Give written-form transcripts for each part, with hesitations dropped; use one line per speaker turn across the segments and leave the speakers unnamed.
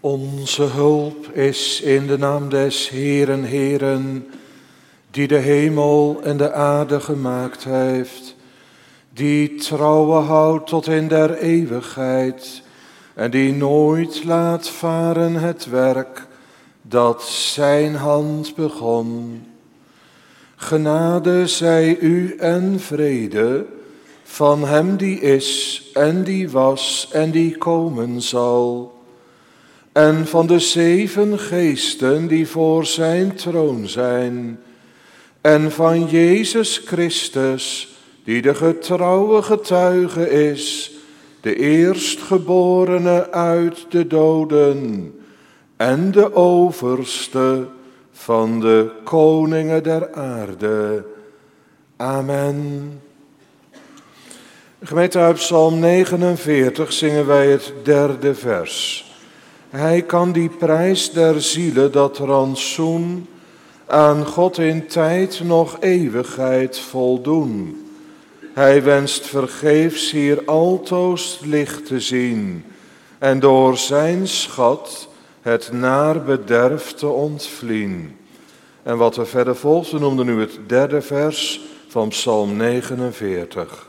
Onze hulp is in de naam des Heeren, Heeren, die de hemel en de aarde gemaakt heeft, die trouwe houdt tot in der eeuwigheid en die nooit laat varen het werk dat zijn hand begon. Genade zij u en vrede van hem die is en die was en die komen zal, en van de 7 geesten die voor zijn troon zijn, en van Jezus Christus, die de getrouwe getuige is, de eerstgeborene uit de doden en de overste van de koningen der aarde. Amen. Gemeente, uit Psalm 49 zingen wij het 3e vers. Hij kan die prijs der zielen, dat rantsoen, aan God in tijd nog eeuwigheid voldoen. Hij wenst vergeefs hier altoos licht te zien en door zijn schat het naar bederf te ontvlien. En wat er verder volgt, we noemden nu het 3e vers van Psalm 49.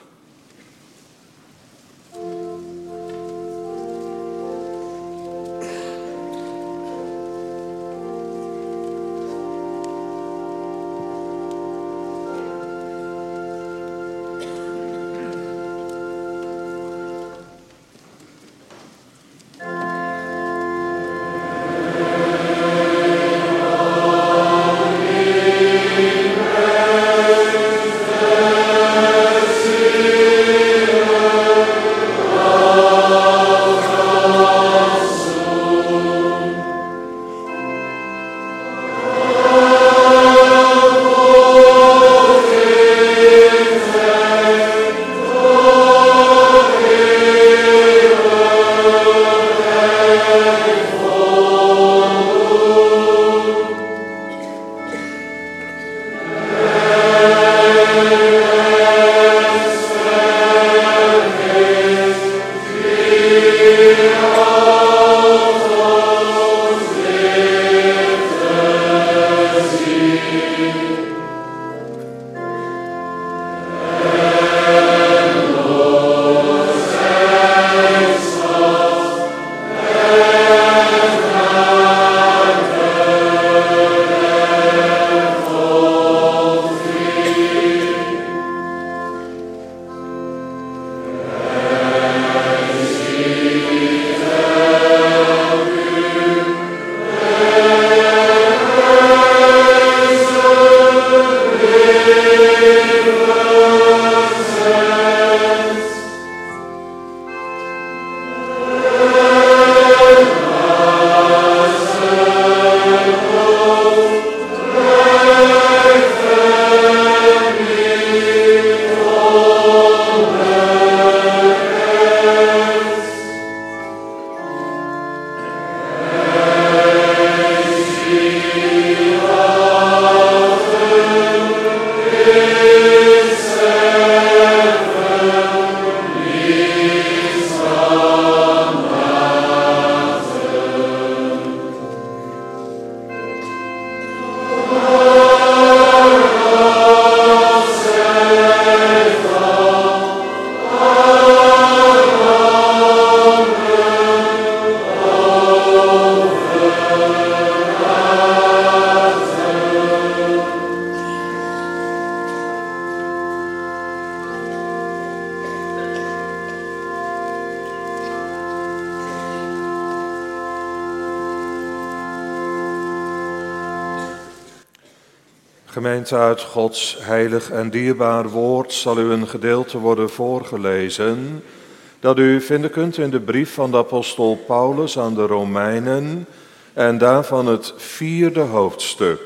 Gemeente, uit Gods heilig en dierbaar woord zal u een gedeelte worden voorgelezen dat u vinden kunt in de brief van de apostel Paulus aan de Romeinen en daarvan het 4e hoofdstuk.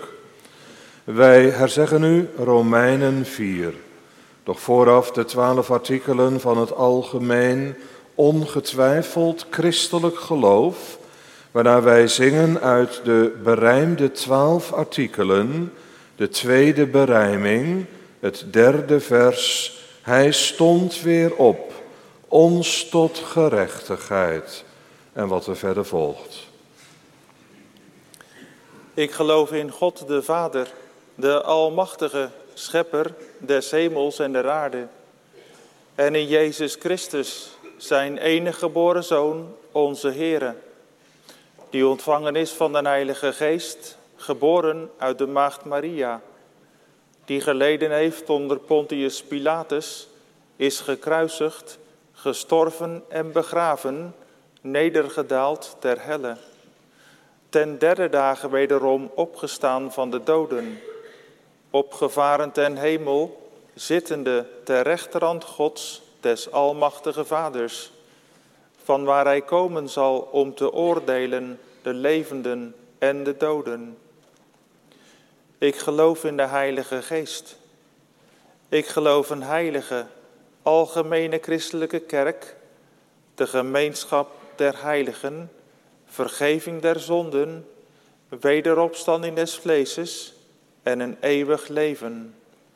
Wij herzeggen nu Romeinen 4, doch vooraf de 12 artikelen van het algemeen ongetwijfeld christelijk geloof, waarna wij zingen uit de berijmde 12 artikelen, de 2e berijming, het 3e vers, hij stond weer op, ons tot gerechtigheid. En wat er verder volgt.
Ik geloof in God de Vader, de Almachtige, Schepper des hemels en der aarde. En in Jezus Christus, zijn enige geboren Zoon, onze Heere, die ontvangen is van de Heilige Geest, geboren uit de Maagd Maria, die geleden heeft onder Pontius Pilatus, is gekruisigd, gestorven en begraven, nedergedaald ter helle. Ten derde dagen wederom opgestaan van de doden, opgevaren ten hemel, zittende ter rechterhand Gods, des Almachtige Vaders, van waar hij komen zal om te oordelen de levenden en de doden. Ik geloof in de Heilige Geest. Ik geloof een heilige, algemene christelijke kerk, de gemeenschap der heiligen, vergeving der zonden, wederopstanding des vleeses en een eeuwig leven.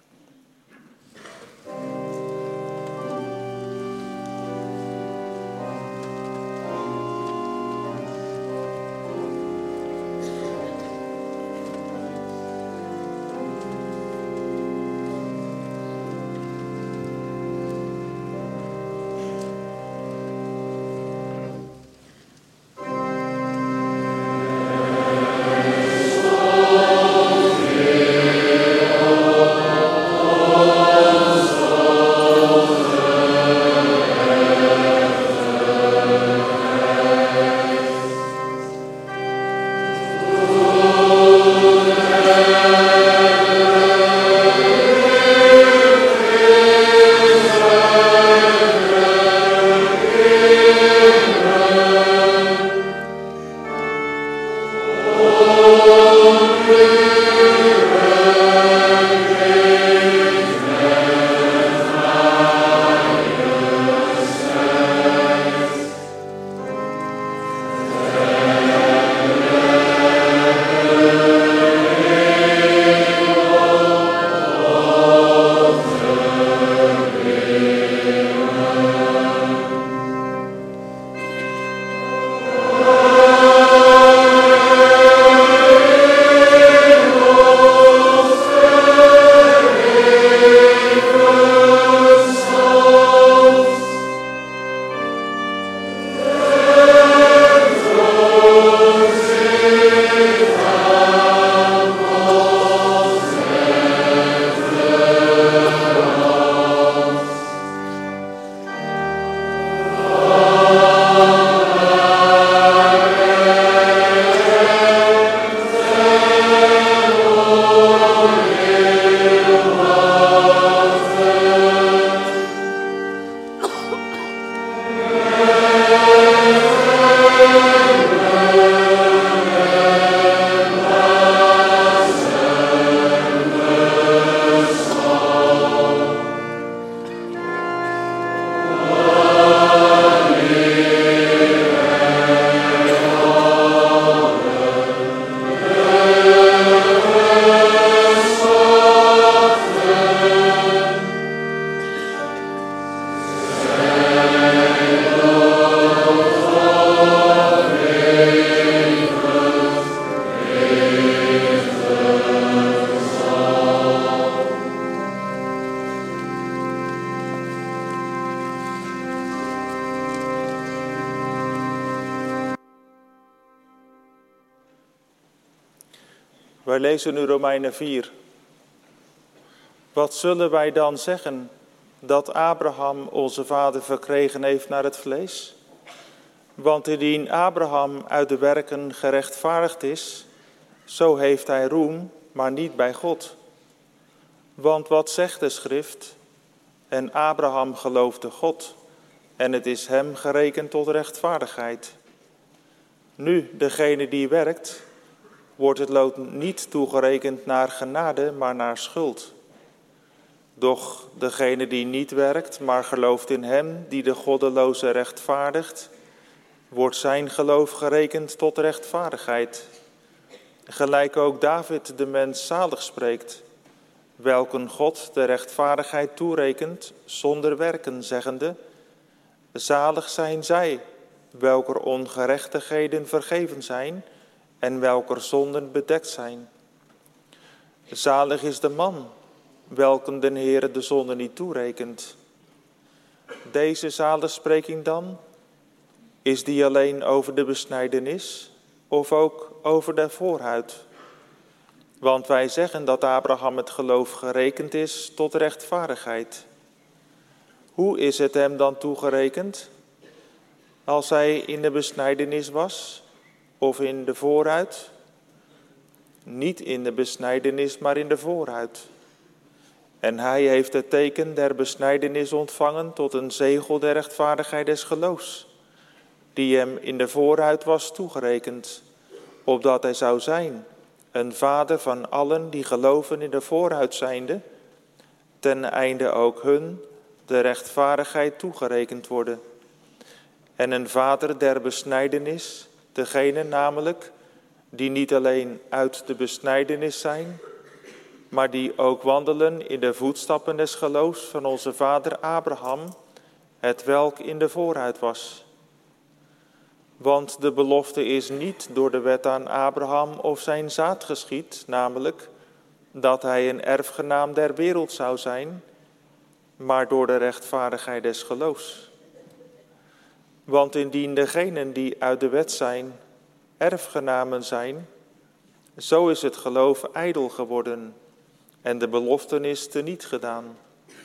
Wij lezen nu Romeinen 4. Wat zullen wij dan zeggen dat Abraham onze vader verkregen heeft naar het vlees? Want indien Abraham uit de werken gerechtvaardigd is, zo heeft hij roem, maar niet bij God. Want wat zegt de schrift? En Abraham geloofde God, en het is hem gerekend tot rechtvaardigheid. Nu, degene die werkt, wordt het loon niet toegerekend naar genade, maar naar schuld. Doch degene die niet werkt, maar gelooft in hem die de goddeloze rechtvaardigt, wordt zijn geloof gerekend tot rechtvaardigheid. Gelijk ook David de mens zalig spreekt, welken God de rechtvaardigheid toerekent zonder werken, zeggende: zalig zijn zij, welker ongerechtigheden vergeven zijn en welker zonden bedekt zijn. Zalig is de man, welken den Heere de zonde niet toerekent. Deze zaligspreking dan, is die alleen over de besnijdenis of ook over de voorhuid? Want wij zeggen dat Abraham het geloof gerekend is tot rechtvaardigheid. Hoe is het hem dan toegerekend? Als hij in de besnijdenis was of in de voorhuid? Niet in de besnijdenis, maar in de voorhuid. En hij heeft het teken der besnijdenis ontvangen tot een zegel der rechtvaardigheid des geloofs, die hem in de voorhuid was toegerekend, opdat hij zou zijn een vader van allen die geloven in de voorhuid zijnde, ten einde ook hun de rechtvaardigheid toegerekend worden. En een vader der besnijdenis, degene namelijk die niet alleen uit de besnijdenis zijn, maar die ook wandelen in de voetstappen des geloofs van onze vader Abraham, het welk in de voorhuid was. Want de belofte is niet door de wet aan Abraham of zijn zaad geschied, namelijk dat hij een erfgenaam der wereld zou zijn, maar door de rechtvaardigheid des geloofs. Want indien degenen die uit de wet zijn, erfgenamen zijn, zo is het geloof ijdel geworden en de beloftenis teniet gedaan.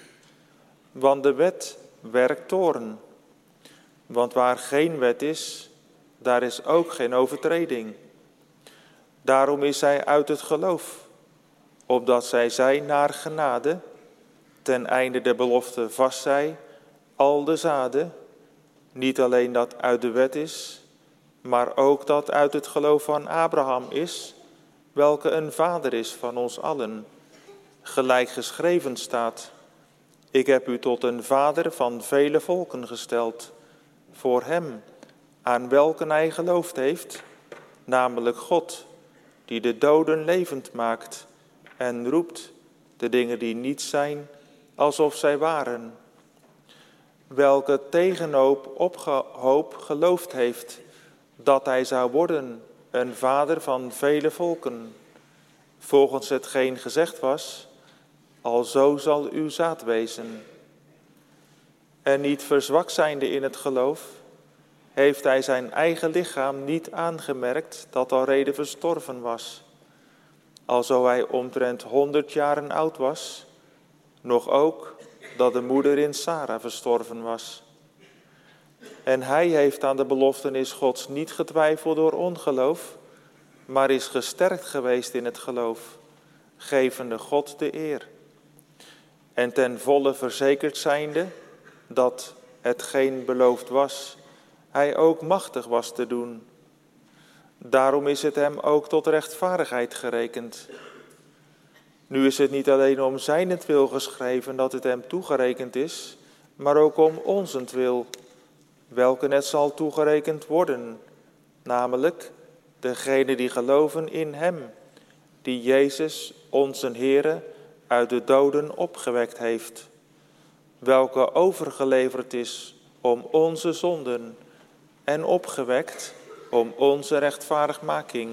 Want de wet werkt toorn. Want waar geen wet is, daar is ook geen overtreding. Daarom is zij uit het geloof, opdat zij zij naar genade, ten einde de belofte vast zij, al de zaden, niet alleen dat uit de wet is, maar ook dat uit het geloof van Abraham is, welke een vader is van ons allen. Gelijk geschreven staat, ik heb u tot een vader van vele volken gesteld, voor hem, aan welken hij geloofd heeft, namelijk God, die de doden levend maakt en roept de dingen die niet zijn, alsof zij waren. Welke tegenhoop op geloofd heeft, dat hij zou worden een vader van vele volken, volgens hetgeen gezegd was, alzo zal uw zaad wezen. En niet verzwakt zijnde in het geloof, heeft hij zijn eigen lichaam niet aangemerkt dat alrede verstorven was, alzo hij omtrent 100 jaren oud was, nog ook dat de moeder in Sara verstorven was. En hij heeft aan de beloftenis Gods niet getwijfeld door ongeloof, maar is gesterkt geweest in het geloof, gevende God de eer. En ten volle verzekerd zijnde dat hetgeen beloofd was, hij ook machtig was te doen. Daarom is het hem ook tot rechtvaardigheid gerekend. Nu is het niet alleen om zijnentwil geschreven dat het hem toegerekend is, maar ook om onzentwil, welke het zal toegerekend worden, namelijk degene die geloven in hem, die Jezus, onze Heere, uit de doden opgewekt heeft, welke overgeleverd is om onze zonden en opgewekt om onze rechtvaardigmaking.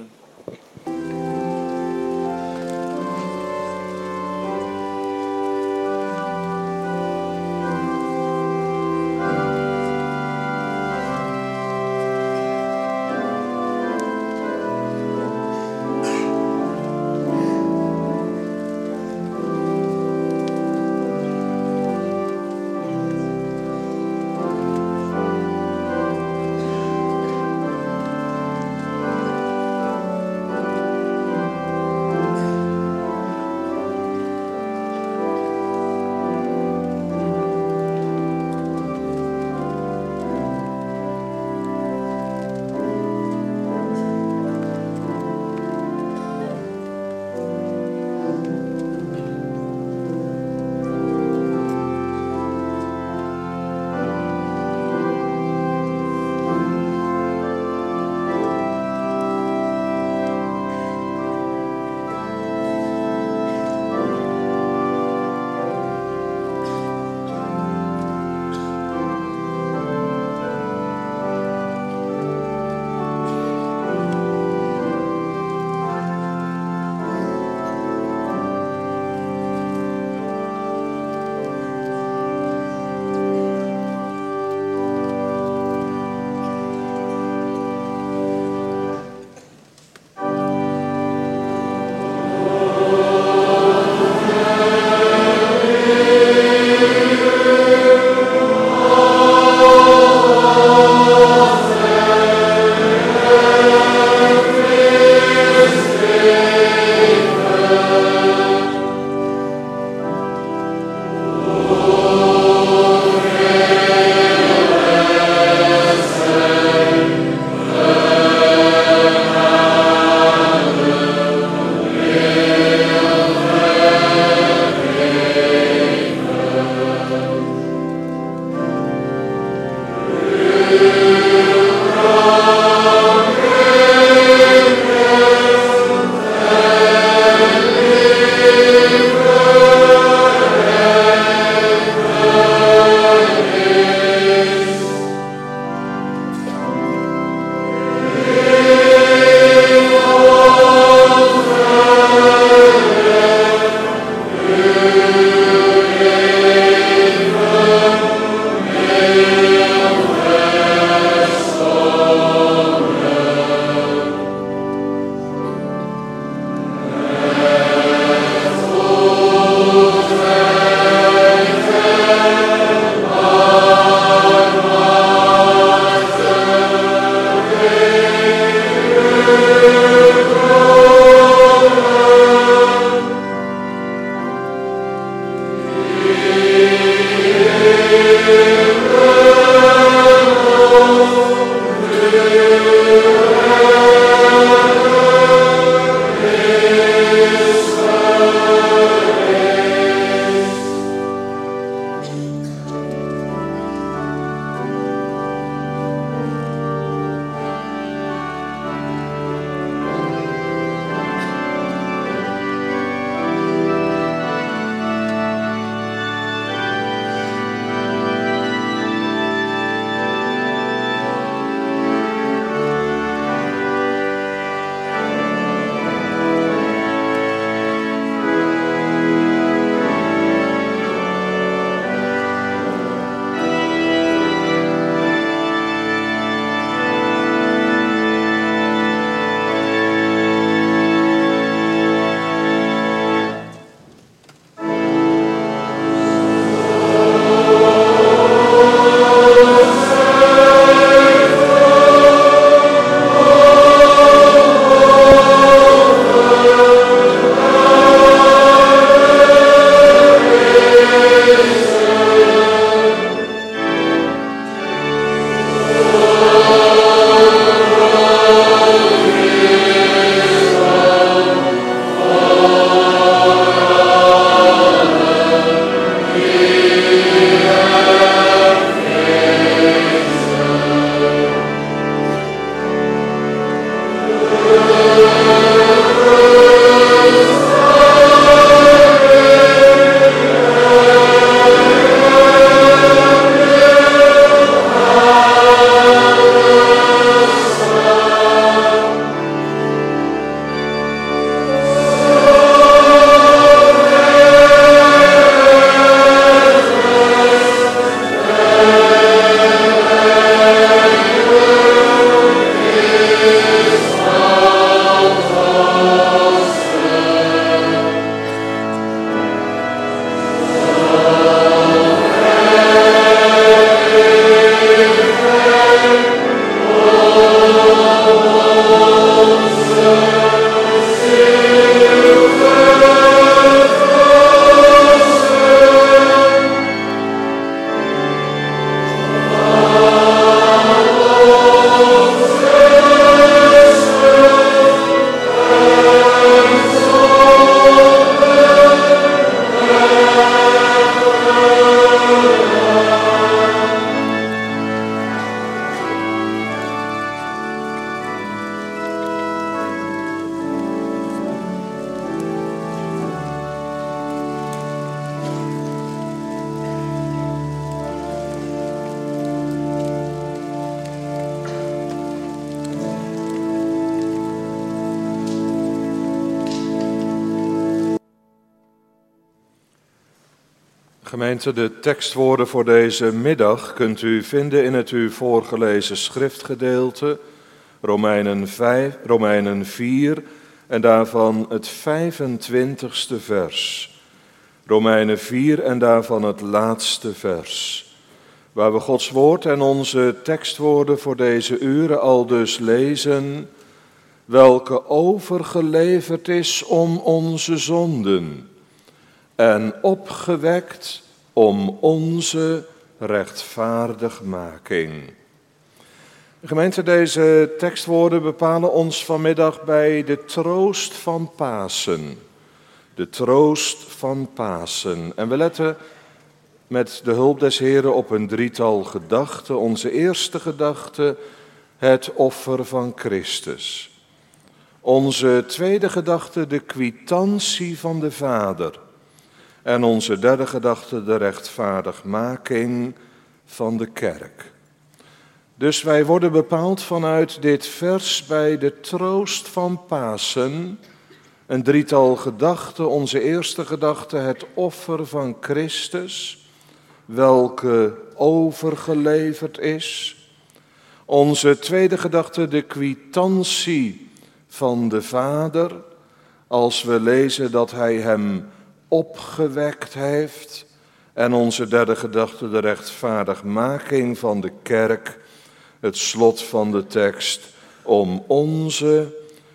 Gemeente, de tekstwoorden voor deze middag kunt u vinden in het u voorgelezen schriftgedeelte, Romeinen 4 en daarvan het 25ste vers. Romeinen 4 en daarvan het laatste vers. Waar we Gods woord en onze tekstwoorden voor deze uren al dus lezen, welke overgeleverd is om onze zonden en opgewekt om onze rechtvaardigmaking. Gemeente, deze tekstwoorden bepalen ons vanmiddag bij de troost van Pasen. De troost van Pasen. En we letten met de hulp des Heren op een drietal gedachten. Onze eerste gedachte, het offer van Christus. Onze tweede gedachte, de kwitantie van de Vader. En onze derde gedachte, de rechtvaardigmaking van de kerk. Dus wij worden bepaald vanuit dit vers bij de troost van Pasen. Een drietal gedachten. Onze eerste gedachte, het offer van Christus, welke overgeleverd is. Onze tweede gedachte, de kwitantie van de Vader, als we lezen dat hij hem opgewekt heeft. En onze derde gedachte, de rechtvaardigmaking van de kerk, het slot van de tekst, om onze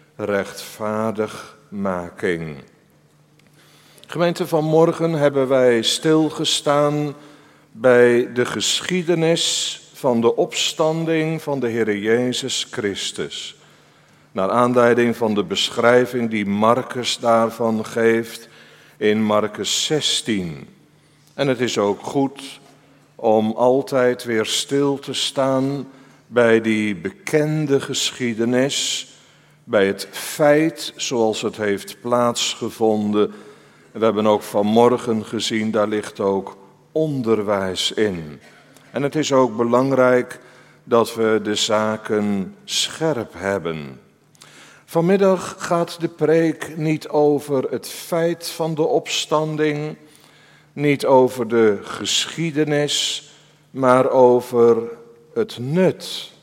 rechtvaardigmaking. Gemeente, vanmorgen hebben wij stilgestaan bij de geschiedenis van de opstanding van de Heer Jezus Christus. Naar aanleiding van de beschrijving die Marcus daarvan geeft in Marcus 16. En het is ook goed om altijd weer stil te staan bij die bekende geschiedenis, bij het feit zoals het heeft plaatsgevonden. We hebben ook vanmorgen gezien, daar ligt ook onderwijs in. En het is ook belangrijk dat we de zaken scherp hebben. Vanmiddag gaat de preek niet over het feit van de opstanding, niet over de geschiedenis, maar over het nut.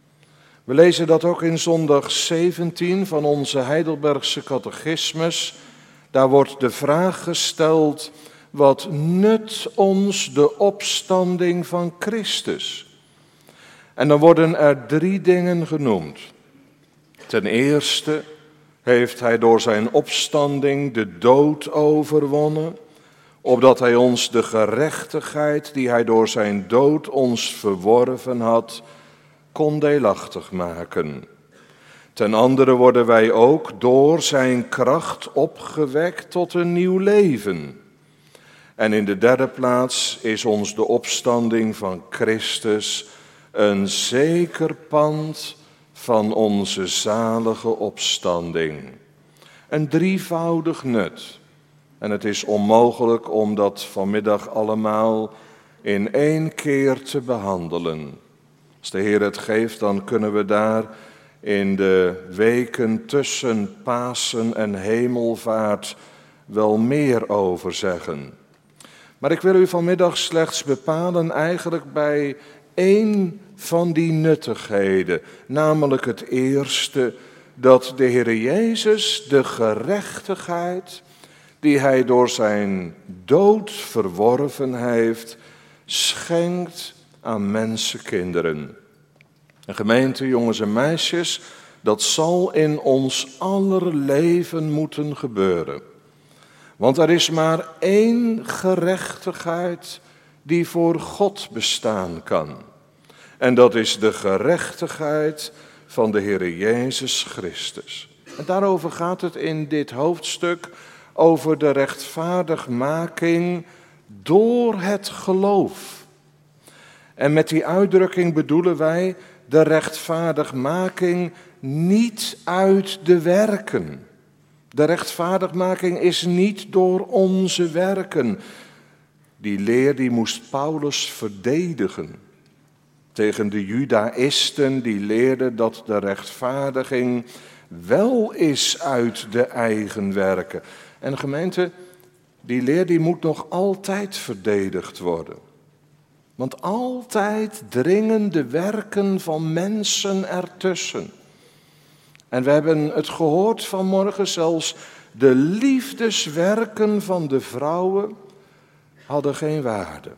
We lezen dat ook in zondag 17 van onze Heidelbergse catechismus. Daar wordt de vraag gesteld, wat nut ons de opstanding van Christus? En dan worden er 3 dingen genoemd. Ten eerste heeft hij door zijn opstanding de dood overwonnen, opdat hij ons de gerechtigheid die hij door zijn dood ons verworven had, kon deelachtig maken. Ten andere worden wij ook door zijn kracht opgewekt tot een nieuw leven. En in de derde plaats is ons de opstanding van Christus een zeker pand van onze zalige opstanding. Een drievoudig nut. En het is onmogelijk om dat vanmiddag allemaal in 1 keer te behandelen. Als de Heer het geeft, dan kunnen we daar in de weken tussen Pasen en Hemelvaart wel meer over zeggen. Maar ik wil u vanmiddag slechts bepalen eigenlijk bij 1 van die nuttigheden, namelijk het eerste, dat de Heer Jezus de gerechtigheid die hij door zijn dood verworven heeft, schenkt aan mensenkinderen. Een gemeente, jongens en meisjes, dat zal in ons aller leven moeten gebeuren. Want er is maar 1 gerechtigheid die voor God bestaan kan. En dat is de gerechtigheid van de Heer Jezus Christus. En daarover gaat het in dit hoofdstuk, over de rechtvaardigmaking door het geloof. En met die uitdrukking bedoelen wij de rechtvaardigmaking niet uit de werken. De rechtvaardigmaking is niet door onze werken. Die leer die moest Paulus verdedigen tegen de Judaïsten die leerden dat de rechtvaardiging wel is uit de eigen werken. En gemeente, Die leer die moet nog altijd verdedigd worden. Want altijd dringen de werken van mensen ertussen. En we hebben het gehoord vanmorgen, zelfs de liefdeswerken van de vrouwen hadden geen waarde.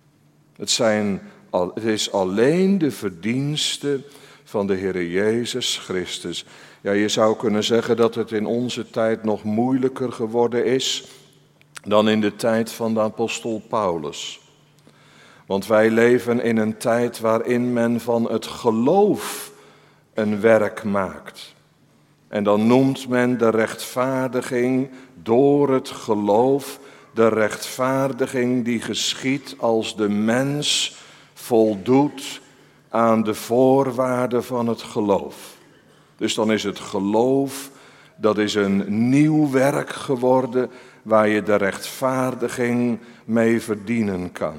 Het is alleen de verdienste van de Heer Jezus Christus. Ja, je zou kunnen zeggen dat het in onze tijd nog moeilijker geworden is dan in de tijd van de apostel Paulus. Want wij leven in een tijd waarin men van het geloof een werk maakt. En dan noemt men de rechtvaardiging door het geloof, de rechtvaardiging die geschiedt als de mens voldoet aan de voorwaarden van het geloof. Dus dan is het geloof, dat is een nieuw werk geworden waar je de rechtvaardiging mee verdienen kan.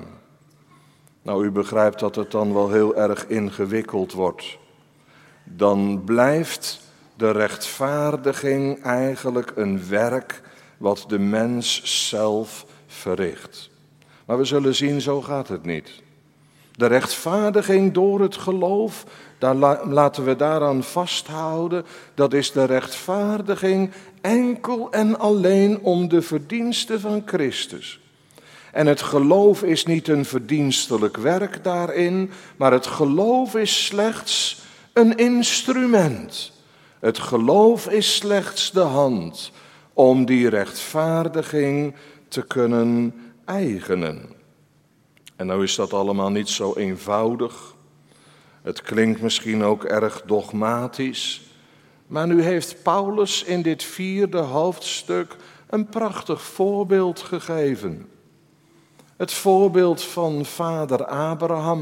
Nou, u begrijpt dat het dan wel heel erg ingewikkeld wordt. Dan blijft de rechtvaardiging eigenlijk een werk wat de mens zelf verricht. Maar we zullen zien, zo gaat het niet. De rechtvaardiging door het geloof, laten we daaraan vasthouden, dat is de rechtvaardiging enkel en alleen om de verdiensten van Christus. En het geloof is niet een verdienstelijk werk daarin, maar het geloof is slechts een instrument. Het geloof is slechts de hand om die rechtvaardiging te kunnen eigenen. En nou is dat allemaal niet zo eenvoudig. Het klinkt misschien ook erg dogmatisch. Maar nu heeft Paulus in dit 4e hoofdstuk een prachtig voorbeeld gegeven. Het voorbeeld van vader Abraham.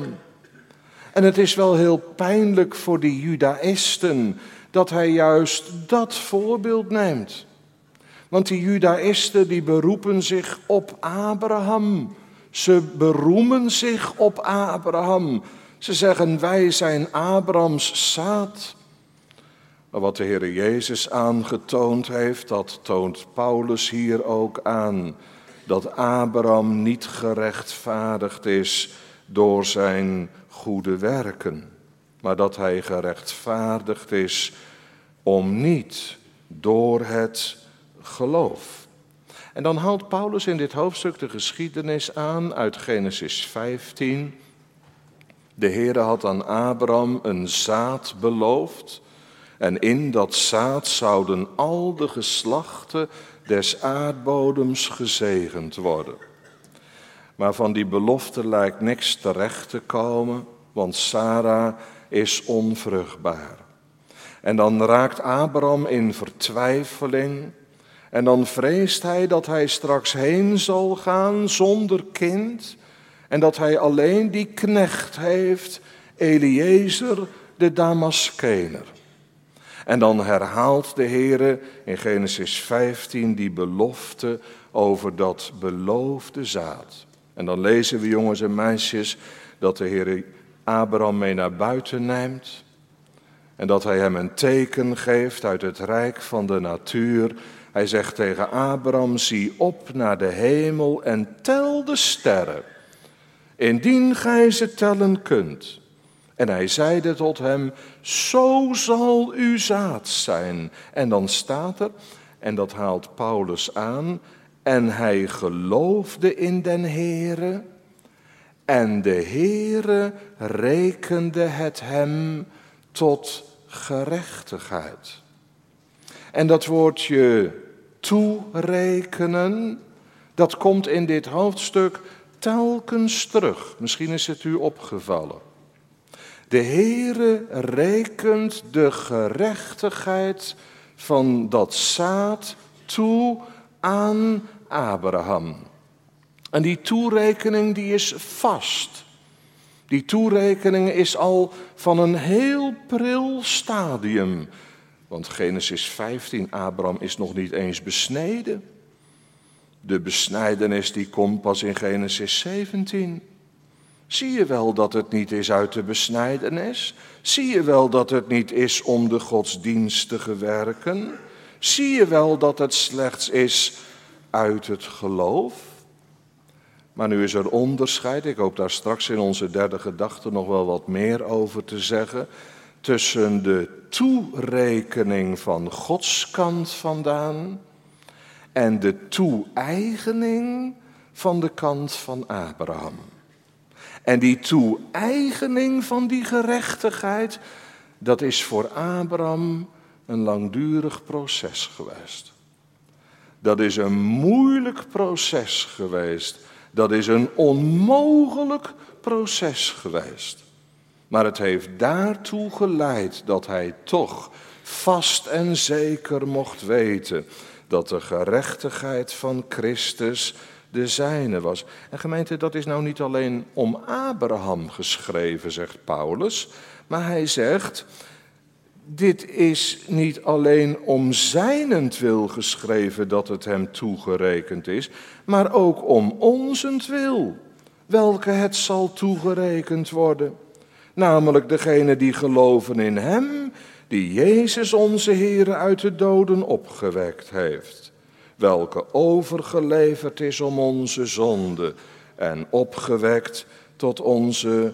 En het is wel heel pijnlijk voor die Judaïsten dat hij juist dat voorbeeld neemt. Want die Judaïsten die beroepen zich op Abraham. Ze beroemen zich op Abraham. Ze zeggen, wij zijn Abrahams zaad. Maar wat de Heer Jezus aangetoond heeft, dat toont Paulus hier ook aan. Dat Abraham niet gerechtvaardigd is door zijn goede werken. Maar dat hij gerechtvaardigd is niet door het geloof. En dan haalt Paulus in dit hoofdstuk de geschiedenis aan uit Genesis 15. De Heere had aan Abraham een zaad beloofd. En in dat zaad zouden al de geslachten des aardbodems gezegend worden. Maar van die belofte lijkt niks terecht te komen, want Sara is onvruchtbaar. En dan raakt Abraham in vertwijfeling. En dan vreest hij dat hij straks heen zal gaan zonder kind. En dat hij alleen die knecht heeft, Eliezer de Damaskener. En dan herhaalt de Heere in Genesis 15 die belofte over dat beloofde zaad. En dan lezen we, jongens en meisjes, dat de Heere Abraham mee naar buiten neemt. En dat hij hem een teken geeft uit het rijk van de natuur. Hij zegt tegen Abraham, zie op naar de hemel en tel de sterren, indien gij ze tellen kunt. En hij zeide tot hem, zo zal uw zaad zijn. En dan staat er, en dat haalt Paulus aan, en hij geloofde in den Heere, en de Heere rekende het hem tot gerechtigheid. En dat woordje toerekenen, dat komt in dit hoofdstuk telkens terug. Misschien is het u opgevallen. De Heere rekent de gerechtigheid van dat zaad toe aan Abraham. En die toerekening die is vast. Die toerekening is al van een heel pril stadium. Want Genesis 15, Abraham is nog niet eens besneden. De besnijdenis die komt pas in Genesis 17. Zie je wel dat het niet is uit de besnijdenis? Zie je wel dat het niet is om de godsdienstige werken? Zie je wel dat het slechts is uit het geloof. Maar nu is er onderscheid, ik hoop daar straks in onze derde gedachte nog wel wat meer over te zeggen, tussen de toerekening van Gods kant vandaan en de toe-eigening van de kant van Abraham. En die toe-eigening van die gerechtigheid, dat is voor Abraham een langdurig proces geweest. Dat is een moeilijk proces geweest. Dat is een onmogelijk proces geweest. Maar het heeft daartoe geleid dat hij toch vast en zeker mocht weten dat de gerechtigheid van Christus de zijne was. En gemeente, dat is nou niet alleen om Abraham geschreven, zegt Paulus, maar hij zegt, dit is niet alleen om zijnentwil geschreven dat het hem toegerekend is, maar ook om onzentwil, welke het zal toegerekend worden. Namelijk degene die geloven in hem, die Jezus onze Heer uit de doden opgewekt heeft, welke overgeleverd is om onze zonde en opgewekt tot onze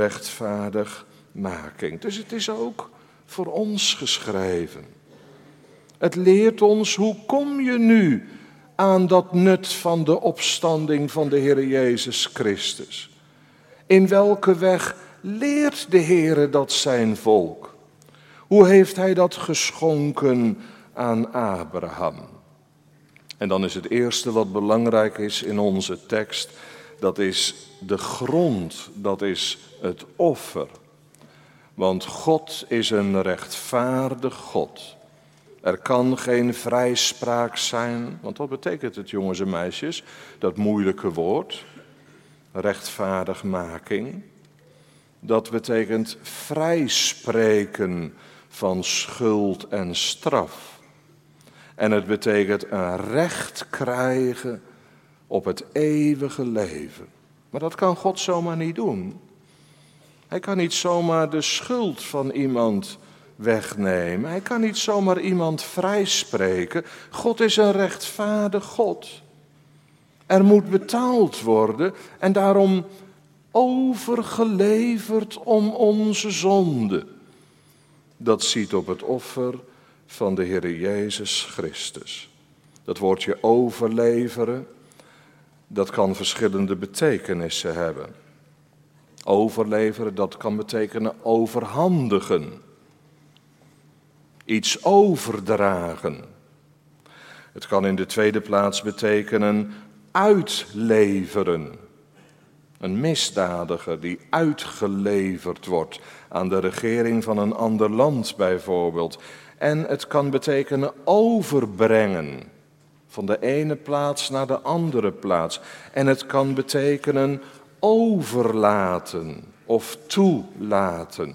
rechtvaardigmaking. Dus het is ook voor ons geschreven. Het leert ons, hoe kom je nu aan dat nut van de opstanding van de Heer Jezus Christus? In welke weg leert de Heer dat zijn volk? Hoe heeft hij dat geschonken aan Abraham? En dan is het eerste wat belangrijk is in onze tekst, dat is de grond, dat is het offer. Want God is een rechtvaardig God. Er kan geen vrijspraak zijn, want wat betekent het, jongens en meisjes, dat moeilijke woord, rechtvaardigmaking? Dat betekent vrijspreken van schuld en straf. En het betekent een recht krijgen op het eeuwige leven. Maar dat kan God zomaar niet doen. Hij kan niet zomaar de schuld van iemand wegnemen. Hij kan niet zomaar iemand vrijspreken. God is een rechtvaardig God. Er moet betaald worden en daarom overgeleverd om onze zonde. Dat ziet op het offer van de Heer Jezus Christus. Dat woordje overleveren, dat kan verschillende betekenissen hebben. Overleveren, dat kan betekenen overhandigen. Iets overdragen. Het kan in de tweede plaats betekenen uitleveren. Een misdadiger die uitgeleverd wordt aan de regering van een ander land bijvoorbeeld. En het kan betekenen overbrengen. Van de ene plaats naar de andere plaats. En het kan betekenen overlaten of toelaten.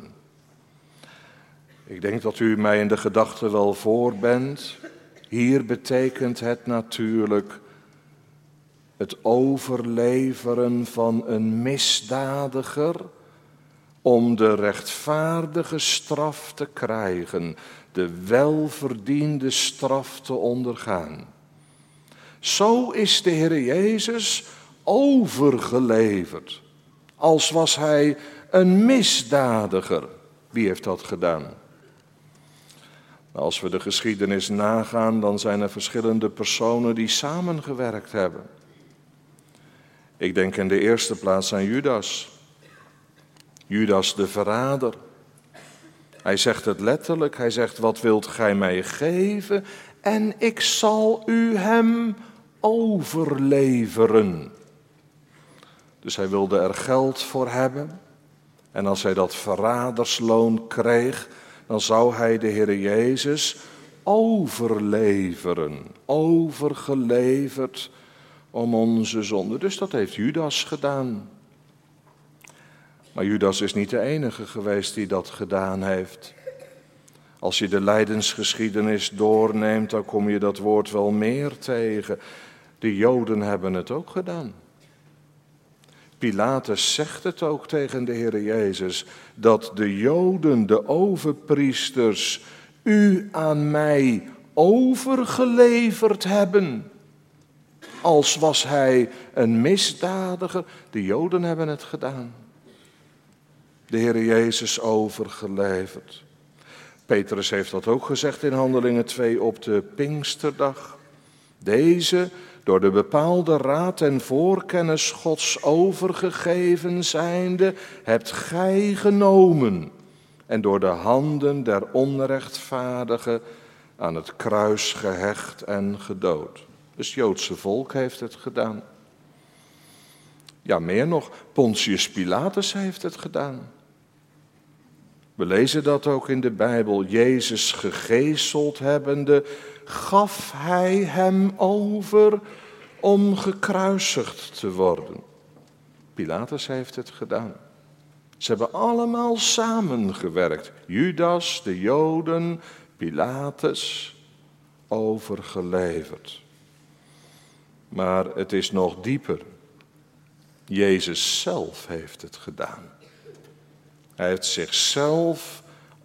Ik denk dat u mij in de gedachte wel voor bent. Hier betekent het natuurlijk het overleveren van een misdadiger om de rechtvaardige straf te krijgen, de welverdiende straf te ondergaan. Zo is de Heer Jezus overgeleverd, als was hij een misdadiger. Wie heeft dat gedaan? Als we de geschiedenis nagaan, dan zijn er verschillende personen die samengewerkt hebben. Ik denk in de eerste plaats aan Judas. Judas de verrader. Hij zegt het letterlijk, hij zegt, wat wilt gij mij geven? En ik zal u hem overleveren. Dus hij wilde er geld voor hebben. En als hij dat verradersloon kreeg, dan zou hij de Heer Jezus overleveren. Overgeleverd om onze zonde. Dus dat heeft Judas gedaan. Maar Judas is niet de enige geweest die dat gedaan heeft. Als je de lijdensgeschiedenis doorneemt, dan kom je dat woord wel meer tegen. De Joden hebben het ook gedaan. Pilatus zegt het ook tegen de Heer Jezus, dat de Joden, de overpriesters, u aan mij overgeleverd hebben. als was hij een misdadiger. De Joden hebben het gedaan. De Heer Jezus overgeleverd. Petrus heeft dat ook gezegd in Handelingen 2 op de Pinksterdag. Deze, door de bepaalde raad en voorkennis Gods overgegeven zijnde, hebt gij genomen en door de handen der onrechtvaardigen aan het kruis gehecht en gedood. Dus het Joodse volk heeft het gedaan. Ja, meer nog, Pontius Pilatus heeft het gedaan. We lezen dat ook in de Bijbel. Jezus gegezeld hebbende, gaf hij hem over om gekruisigd te worden. Pilatus heeft het gedaan. Ze hebben allemaal samengewerkt. Judas, de Joden, Pilatus, overgeleverd. Maar het is nog dieper. Jezus zelf heeft het gedaan. Hij heeft zichzelf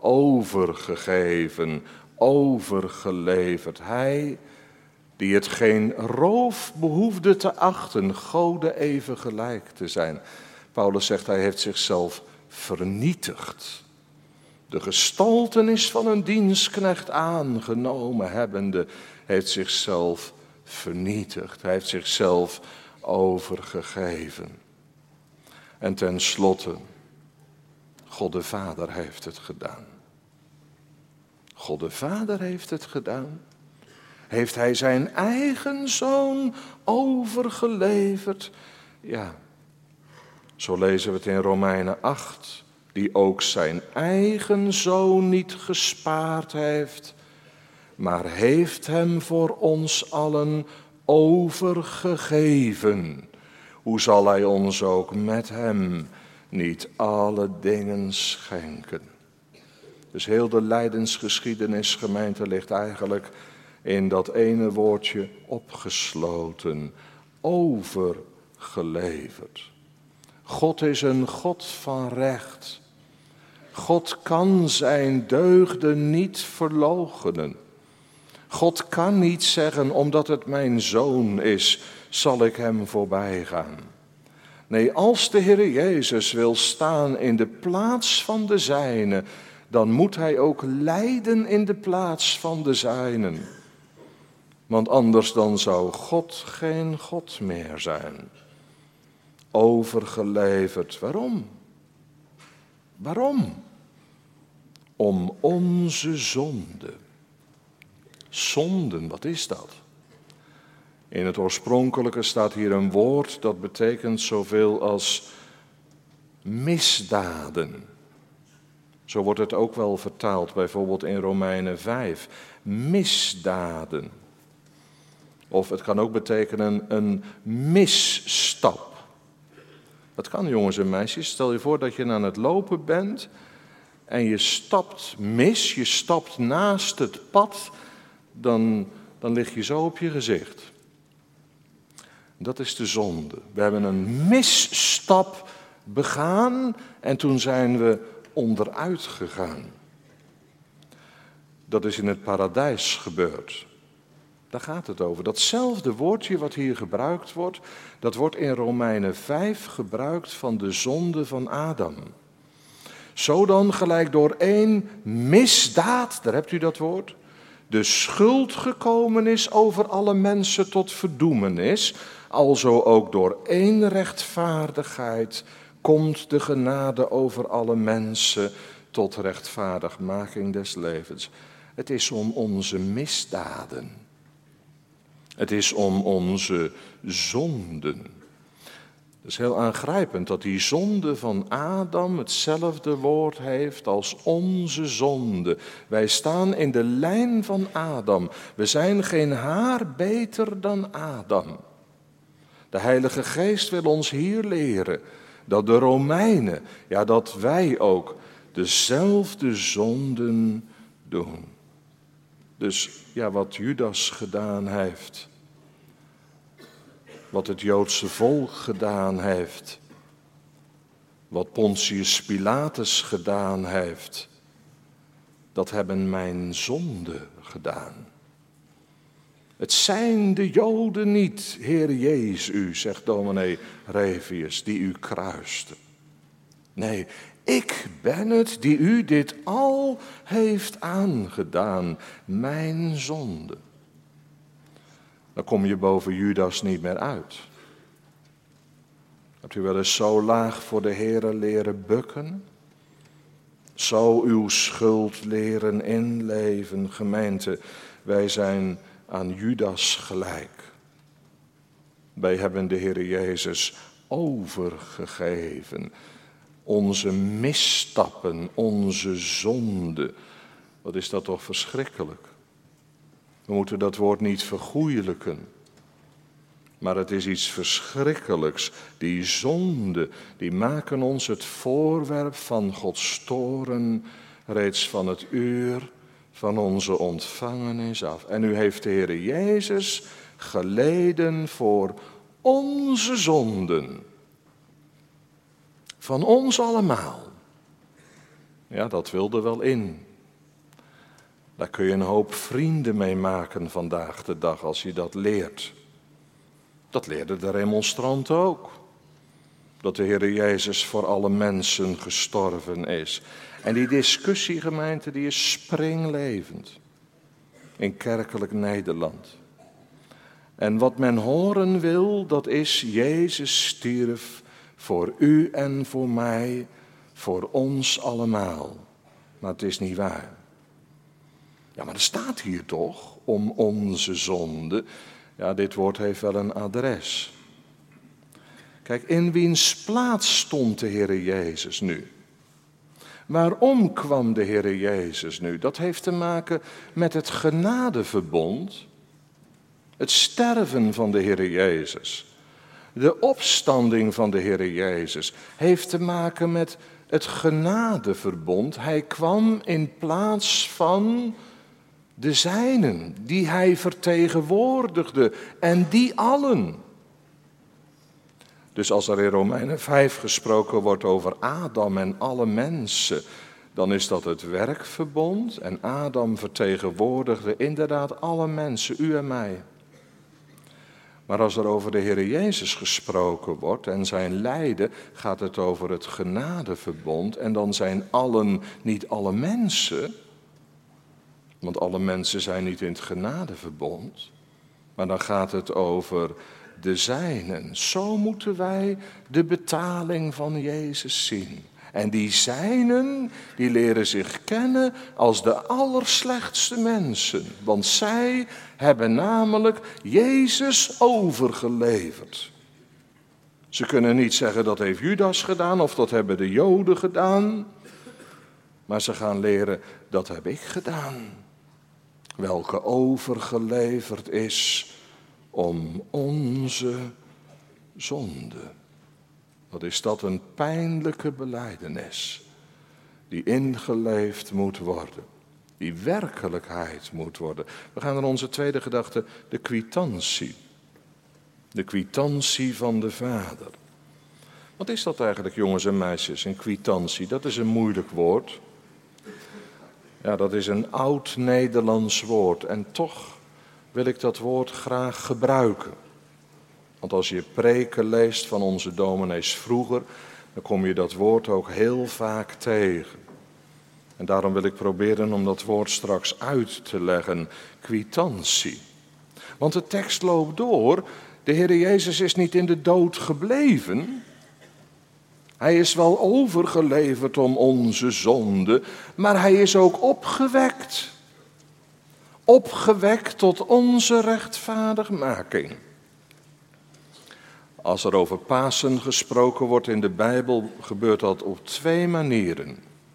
overgegeven, overgeleverd. Hij die het geen roof behoefde te achten, Gode even gelijk te zijn. Paulus zegt, hij heeft zichzelf vernietigd. De gestaltenis van een dienstknecht aangenomen hebbende, heeft zichzelf vernietigd. Hij heeft zichzelf overgegeven. En tenslotte, God de Vader heeft het gedaan. God de Vader heeft het gedaan. Heeft hij zijn eigen zoon overgeleverd? Ja, zo lezen we het in Romeinen 8. Die ook zijn eigen zoon niet gespaard heeft, maar heeft hem voor ons allen overgegeven. Hoe zal hij ons ook met hem niet alle dingen schenken? Dus heel de lijdensgeschiedenis, gemeente, ligt eigenlijk in dat ene woordje opgesloten, overgeleverd. God is een God van recht. God kan zijn deugden niet verloochenen. God kan niet zeggen, omdat het mijn zoon is, zal ik hem voorbij gaan. Nee, als de Heer Jezus wil staan in de plaats van de zijnen, dan moet hij ook lijden in de plaats van de zijnen. Want anders dan zou God geen God meer zijn. Overgeleverd. Waarom? Waarom? Om onze zonde. Zonden, wat is dat? In het oorspronkelijke staat hier een woord dat betekent zoveel als misdaden. Zo wordt het ook wel vertaald, bijvoorbeeld in Romeinen 5. Misdaden. Of het kan ook betekenen een misstap. Dat kan, jongens en meisjes. Stel je voor dat je aan het lopen bent en je stapt mis, je stapt naast het pad, dan lig je zo op je gezicht. Dat is de zonde. We hebben een misstap begaan en toen zijn we onderuit gegaan. Dat is in het paradijs gebeurd. Daar gaat het over. Datzelfde woordje wat hier gebruikt wordt, dat wordt in Romeinen 5 gebruikt van de zonde van Adam. Zo dan gelijk door één misdaad, daar hebt u dat woord, de schuld gekomen is over alle mensen tot verdoemenis, alzo ook door één rechtvaardigheid komt de genade over alle mensen tot rechtvaardigmaking des levens. Het is om onze misdaden. Het is om onze zonden. Het is heel aangrijpend dat die zonde van Adam hetzelfde woord heeft als onze zonde. Wij staan in de lijn van Adam. We zijn geen haar beter dan Adam. De Heilige Geest wil ons hier leren dat de Romeinen, ja dat wij ook dezelfde zonden doen. Dus ja, wat Judas gedaan heeft, wat het Joodse volk gedaan heeft, wat Pontius Pilatus gedaan heeft, dat hebben mijn zonden gedaan. Het zijn de Joden niet, Heer Jezus, zegt dominee Revius, die u kruiste. Nee, ik ben het die u dit al heeft aangedaan, mijn zonde. Dan kom je boven Judas niet meer uit. Hebt u wel eens zo laag voor de Heere leren bukken? Zo uw schuld leren inleven, gemeente. Wij zijn aan Judas gelijk. Wij hebben de Heere Jezus overgegeven. Onze misstappen, onze zonde. Wat is dat toch verschrikkelijk. We moeten dat woord niet vergoeilijken. Maar het is iets verschrikkelijks. Die zonde, die maken ons het voorwerp van Gods toorn reeds van het uur van onze ontvangenis af. En nu heeft de Heer Jezus geleden voor onze zonden. Van ons allemaal. Ja, dat wil er wel in. Daar kun je een hoop vrienden mee maken vandaag de dag als je dat leert. Dat leerden de remonstranten ook. Dat de Heer Jezus voor alle mensen gestorven is. En die discussie, gemeente, die is springlevend. In kerkelijk Nederland. En wat men horen wil, dat is Jezus stierf voor u en voor mij, voor ons allemaal. Maar het is niet waar. Ja, maar er staat hier toch, om onze zonde. Ja, dit woord heeft wel een adres. Kijk, in wiens plaats stond de Heere Jezus nu? Waarom kwam de Heere Jezus nu? Dat heeft te maken met het genadeverbond. Het sterven van de Heere Jezus. De opstanding van de Heere Jezus heeft te maken met het genadeverbond. Hij kwam in plaats van de zijnen, die hij vertegenwoordigde, en die allen. Dus als er in Romeinen 5 gesproken wordt over Adam en alle mensen, dan is dat het werkverbond. En Adam vertegenwoordigde inderdaad alle mensen, u en mij. Maar als er over de Heer Jezus gesproken wordt en zijn lijden, gaat het over het genadeverbond. En dan zijn allen niet alle mensen. Want alle mensen zijn niet in het genadeverbond. Maar dan gaat het over de zijnen. Zo moeten wij de betaling van Jezus zien. En die zijnen, die leren zich kennen als de allerslechtste mensen. Want zij hebben namelijk Jezus overgeleverd. Ze kunnen niet zeggen dat heeft Judas gedaan of dat hebben de Joden gedaan. Maar ze gaan leren, dat heb ik gedaan. Welke overgeleverd is om onze zonde. Wat is dat een pijnlijke belijdenis. Die ingeleefd moet worden. Die werkelijkheid moet worden. We gaan naar onze tweede gedachte, de kwitantie. De kwitantie van de Vader. Wat is dat eigenlijk, jongens en meisjes, een kwitantie? Dat is een moeilijk woord. Ja, dat is een oud Nederlands woord en toch wil ik dat woord graag gebruiken. Want als je preken leest van onze dominees vroeger, dan kom je dat woord ook heel vaak tegen. En daarom wil ik proberen om dat woord straks uit te leggen, kwitantie. Want de tekst loopt door, de Heer Jezus is niet in de dood gebleven. Hij is wel overgeleverd om onze zonde, maar hij is ook opgewekt. Opgewekt tot onze rechtvaardigmaking. Als er over Pasen gesproken wordt in de Bijbel, gebeurt dat op twee manieren.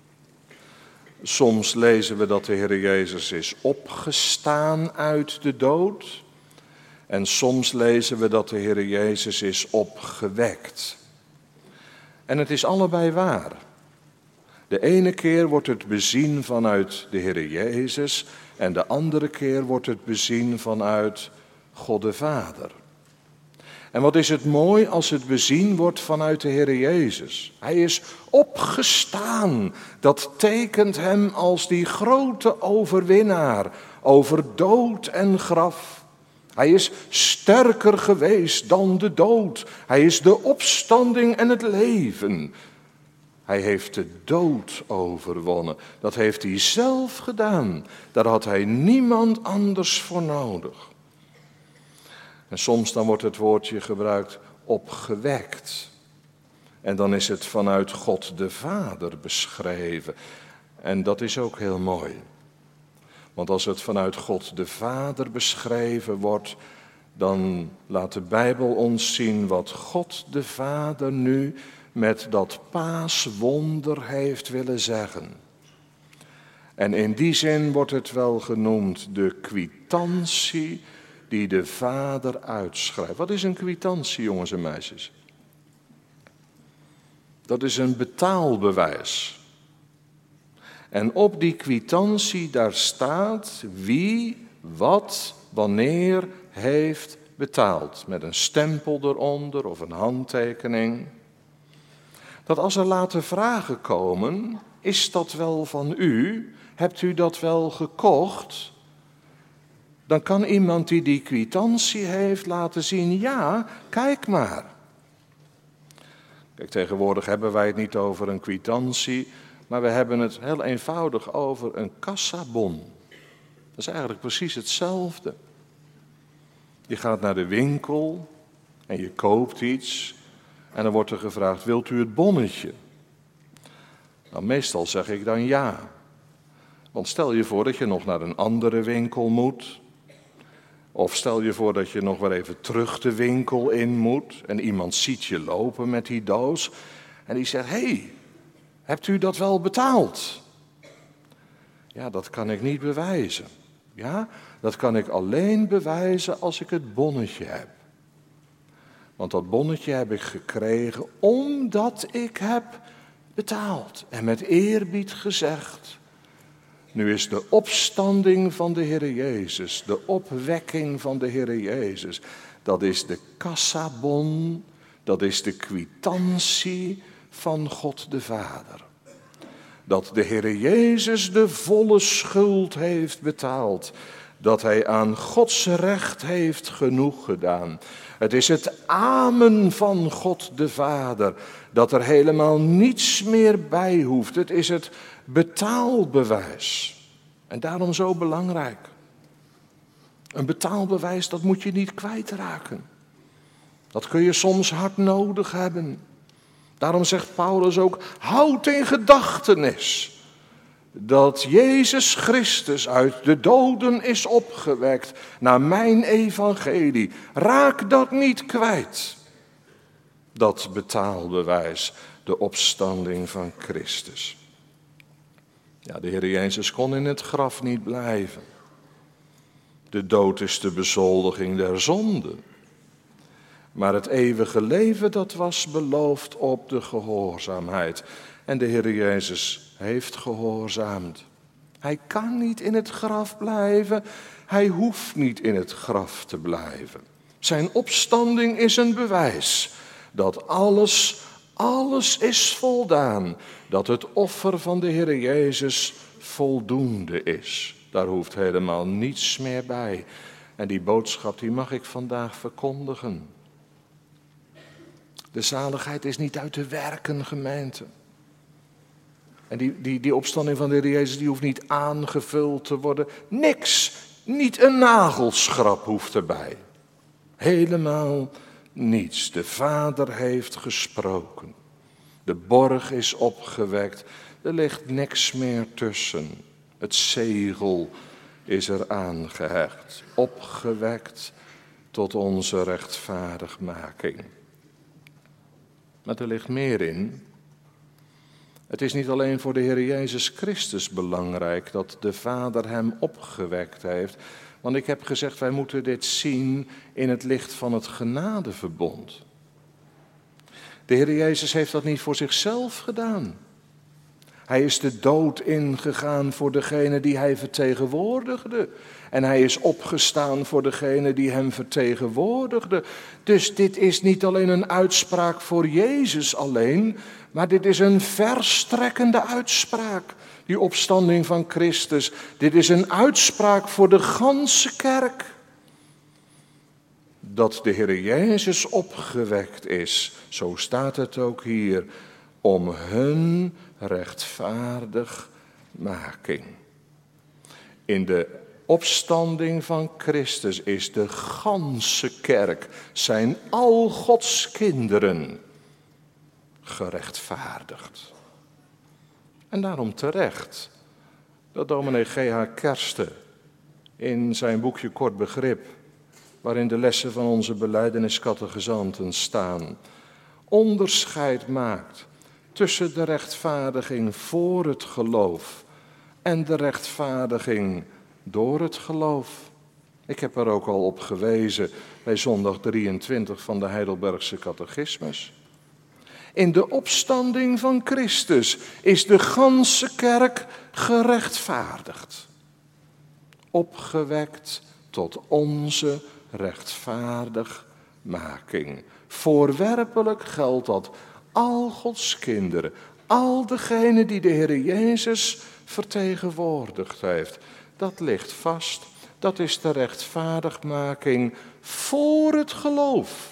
Soms lezen we dat de Heer Jezus is opgestaan uit de dood. En soms lezen we dat de Heer Jezus is opgewekt. En het is allebei waar. De ene keer wordt het bezien vanuit de Heer Jezus en de andere keer wordt het bezien vanuit God de Vader. En wat is het mooi als het bezien wordt vanuit de Heer Jezus. Hij is opgestaan. Dat tekent hem als die grote overwinnaar over dood en graf. Hij is sterker geweest dan de dood. Hij is de opstanding en het leven. Hij heeft de dood overwonnen. Dat heeft hij zelf gedaan. Daar had hij niemand anders voor nodig. En soms dan wordt het woordje gebruikt opgewekt. En dan is het vanuit God de Vader beschreven. En dat is ook heel mooi. Want als het vanuit God de Vader beschreven wordt, dan laat de Bijbel ons zien wat God de Vader nu met dat paaswonder heeft willen zeggen. En in die zin wordt het wel genoemd de kwitantie die de Vader uitschrijft. Wat is een kwitantie, jongens en meisjes? Dat is een betaalbewijs. En op die kwitantie daar staat wie, wat, wanneer heeft betaald. Met een stempel eronder of een handtekening. Dat als er later vragen komen, is dat wel van u? Hebt u dat wel gekocht? Dan kan iemand die die kwitantie heeft laten zien, ja, kijk maar. Kijk, tegenwoordig hebben wij het niet over een kwitantie, maar we hebben het heel eenvoudig over een kassabon. Dat is eigenlijk precies hetzelfde. Je gaat naar de winkel en je koopt iets en dan wordt er gevraagd, wilt u het bonnetje? Nou, meestal zeg ik dan ja. Want stel je voor dat je nog naar een andere winkel moet. Of stel je voor dat je nog weer even terug de winkel in moet en iemand ziet je lopen met die doos en die zegt, hé, hebt u dat wel betaald? Ja, dat kan ik niet bewijzen. Ja, dat kan ik alleen bewijzen als ik het bonnetje heb. Want dat bonnetje heb ik gekregen omdat ik heb betaald en met eerbied gezegd. Nu is de opstanding van de Heer Jezus, de opwekking van de Heer Jezus, dat is de kassabon, dat is de kwitantie van God de Vader. Dat de Heer Jezus de volle schuld heeft betaald, dat hij aan Gods recht heeft genoeg gedaan. Het is het amen van God de Vader, dat er helemaal niets meer bij hoeft. Het is het betaalbewijs. En daarom zo belangrijk. Een betaalbewijs, dat moet je niet kwijtraken. Dat kun je soms hard nodig hebben. Daarom zegt Paulus ook, houd in gedachtenis dat Jezus Christus uit de doden is opgewekt naar mijn evangelie. Raak dat niet kwijt. Dat betaalbewijs, de opstanding van Christus. Ja, de Heer Jezus kon in het graf niet blijven. De dood is de bezoldiging der zonde. Maar het eeuwige leven, dat was beloofd op de gehoorzaamheid. En de Heer Jezus heeft gehoorzaamd. Hij kan niet in het graf blijven. Hij hoeft niet in het graf te blijven. Zijn opstanding is een bewijs dat alles is voldaan. Dat het offer van de Heer Jezus voldoende is. Daar hoeft helemaal niets meer bij. En die boodschap die mag ik vandaag verkondigen. De zaligheid is niet uit de werken, gemeente. En die opstanding van de Heer Jezus die hoeft niet aangevuld te worden. Niks, niet een nagelschrap hoeft erbij. Helemaal niets. De Vader heeft gesproken. De borg is opgewekt. Er ligt niks meer tussen. Het zegel is er aangehecht. Opgewekt tot onze rechtvaardigmaking. Maar er ligt meer in. Het is niet alleen voor de Heer Jezus Christus belangrijk dat de Vader hem opgewekt heeft. Want ik heb gezegd, wij moeten dit zien in het licht van het genadeverbond. De Heer Jezus heeft dat niet voor zichzelf gedaan. Hij is de dood ingegaan voor degene die hij vertegenwoordigde. En hij is opgestaan voor degene die hem vertegenwoordigde. Dus dit is niet alleen een uitspraak voor Jezus alleen, maar dit is een verstrekkende uitspraak. Die opstanding van Christus. Dit is een uitspraak voor de ganse kerk. dat de Heer Jezus opgewekt is, zo staat het ook hier, om hun rechtvaardigmaking. In de opstanding van Christus is de ganse kerk, zijn al Gods kinderen, gerechtvaardigd. En daarom terecht dat dominee G.H. Kersten in zijn boekje Kort Begrip, waarin de lessen van onze belijdeniscategizanten staan, onderscheid maakt tussen de rechtvaardiging voor het geloof en de rechtvaardiging door het geloof. Ik heb er ook al op gewezen bij zondag 23 van de Heidelbergse catechismus. In de opstanding van Christus is de ganse kerk gerechtvaardigd. Opgewekt tot onze rechtvaardigmaking. Voorwerpelijk geldt dat al Gods kinderen, al degenen die de Heer Jezus vertegenwoordigd heeft. Dat ligt vast, dat is de rechtvaardigmaking voor het geloof.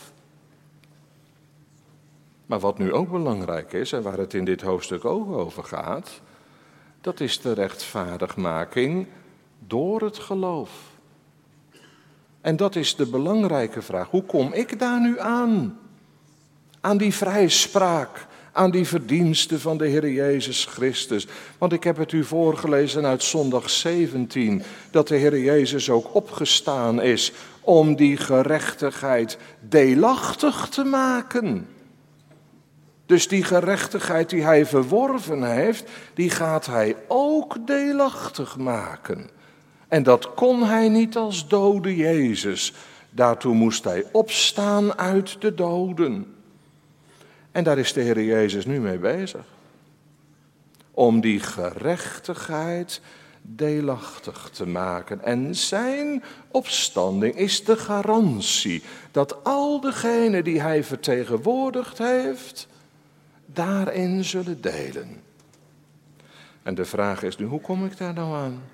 Maar wat nu ook belangrijk is, en waar het in dit hoofdstuk ook over gaat, dat is de rechtvaardigmaking door het geloof. En dat is de belangrijke vraag. Hoe kom ik daar nu aan? Aan die vrijspraak, aan die verdiensten van de Heer Jezus Christus. Want ik heb het u voorgelezen uit zondag 17, dat de Heer Jezus ook opgestaan is om die gerechtigheid deelachtig te maken. Dus die gerechtigheid die hij verworven heeft, die gaat hij ook deelachtig maken. En dat kon hij niet als dode Jezus. Daartoe moest hij opstaan uit de doden. En daar is de Heer Jezus nu mee bezig. Om die gerechtigheid deelachtig te maken. En zijn opstanding is de garantie dat al degenen die hij vertegenwoordigd heeft, daarin zullen delen. En de vraag is nu, hoe kom ik daar nou aan?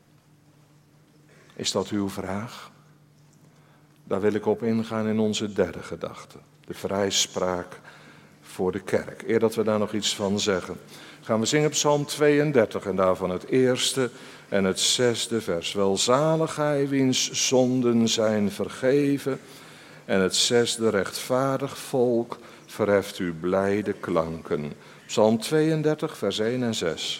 Is dat uw vraag? Daar wil ik op ingaan in onze derde gedachte. De vrijspraak voor de kerk. Eer dat we daar nog iets van zeggen, gaan we zingen Psalm 32 en daarvan het eerste en het zesde vers. Welzalig hij wiens zonden zijn vergeven en het zesde rechtvaardig volk verheft uw blijde klanken. Psalm 32 vers 1 en 6.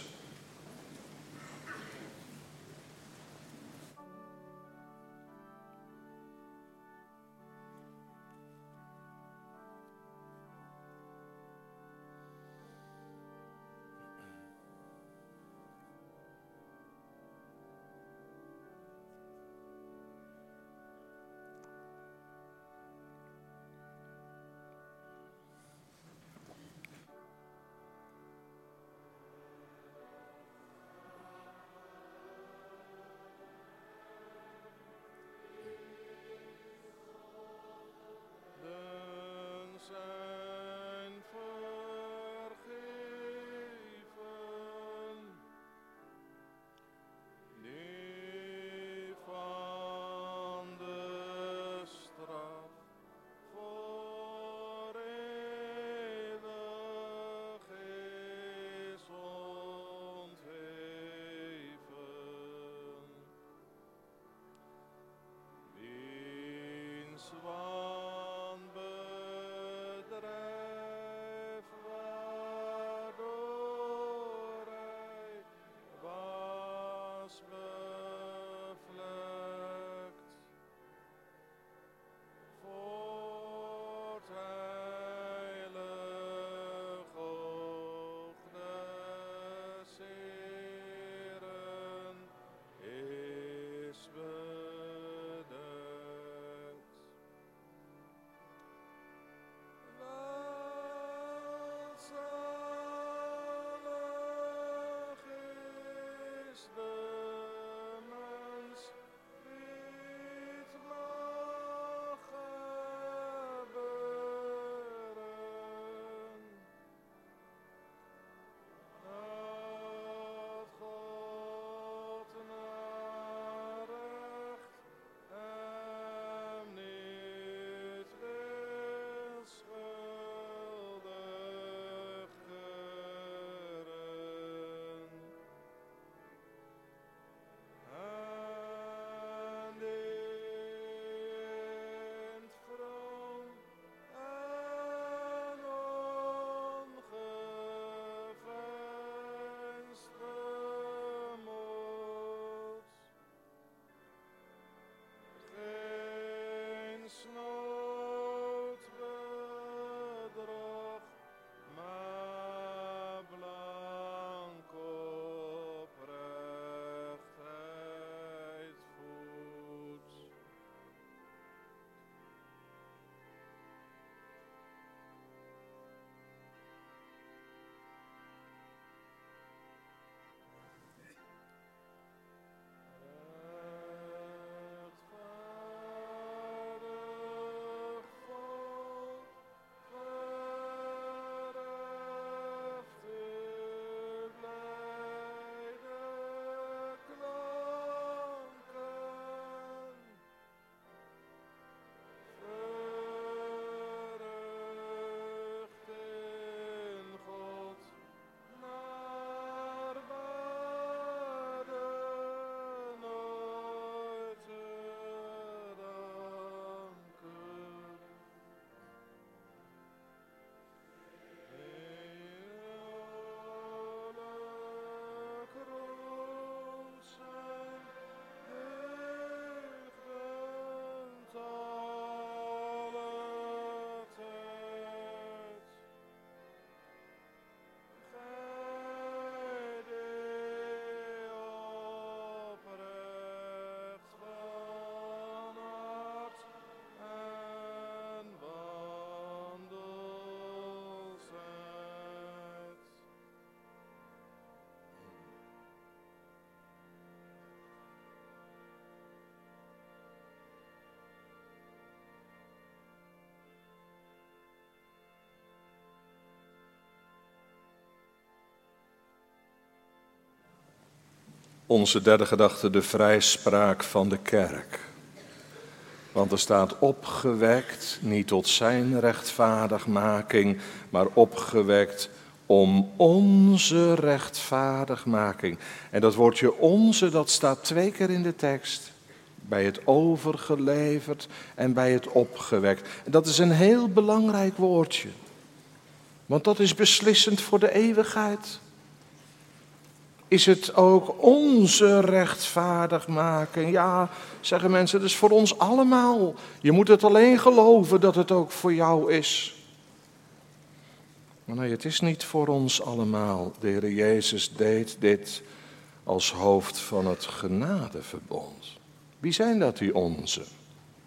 Onze derde gedachte, de vrijspraak van de kerk. Want er staat opgewekt, niet tot zijn rechtvaardigmaking, maar opgewekt om onze rechtvaardigmaking. En dat woordje onze, dat staat 2 keer in de tekst. Bij het overgeleverd en bij het opgewekt. En dat is een heel belangrijk woordje. Want dat is beslissend voor de eeuwigheid. Is het ook onze rechtvaardigmaking? Ja, zeggen mensen, dat is voor ons allemaal. Je moet het alleen geloven dat het ook voor jou is. Maar nee, het is niet voor ons allemaal. De Heer Jezus deed dit als hoofd van het genadeverbond. Wie zijn dat, die onze? Als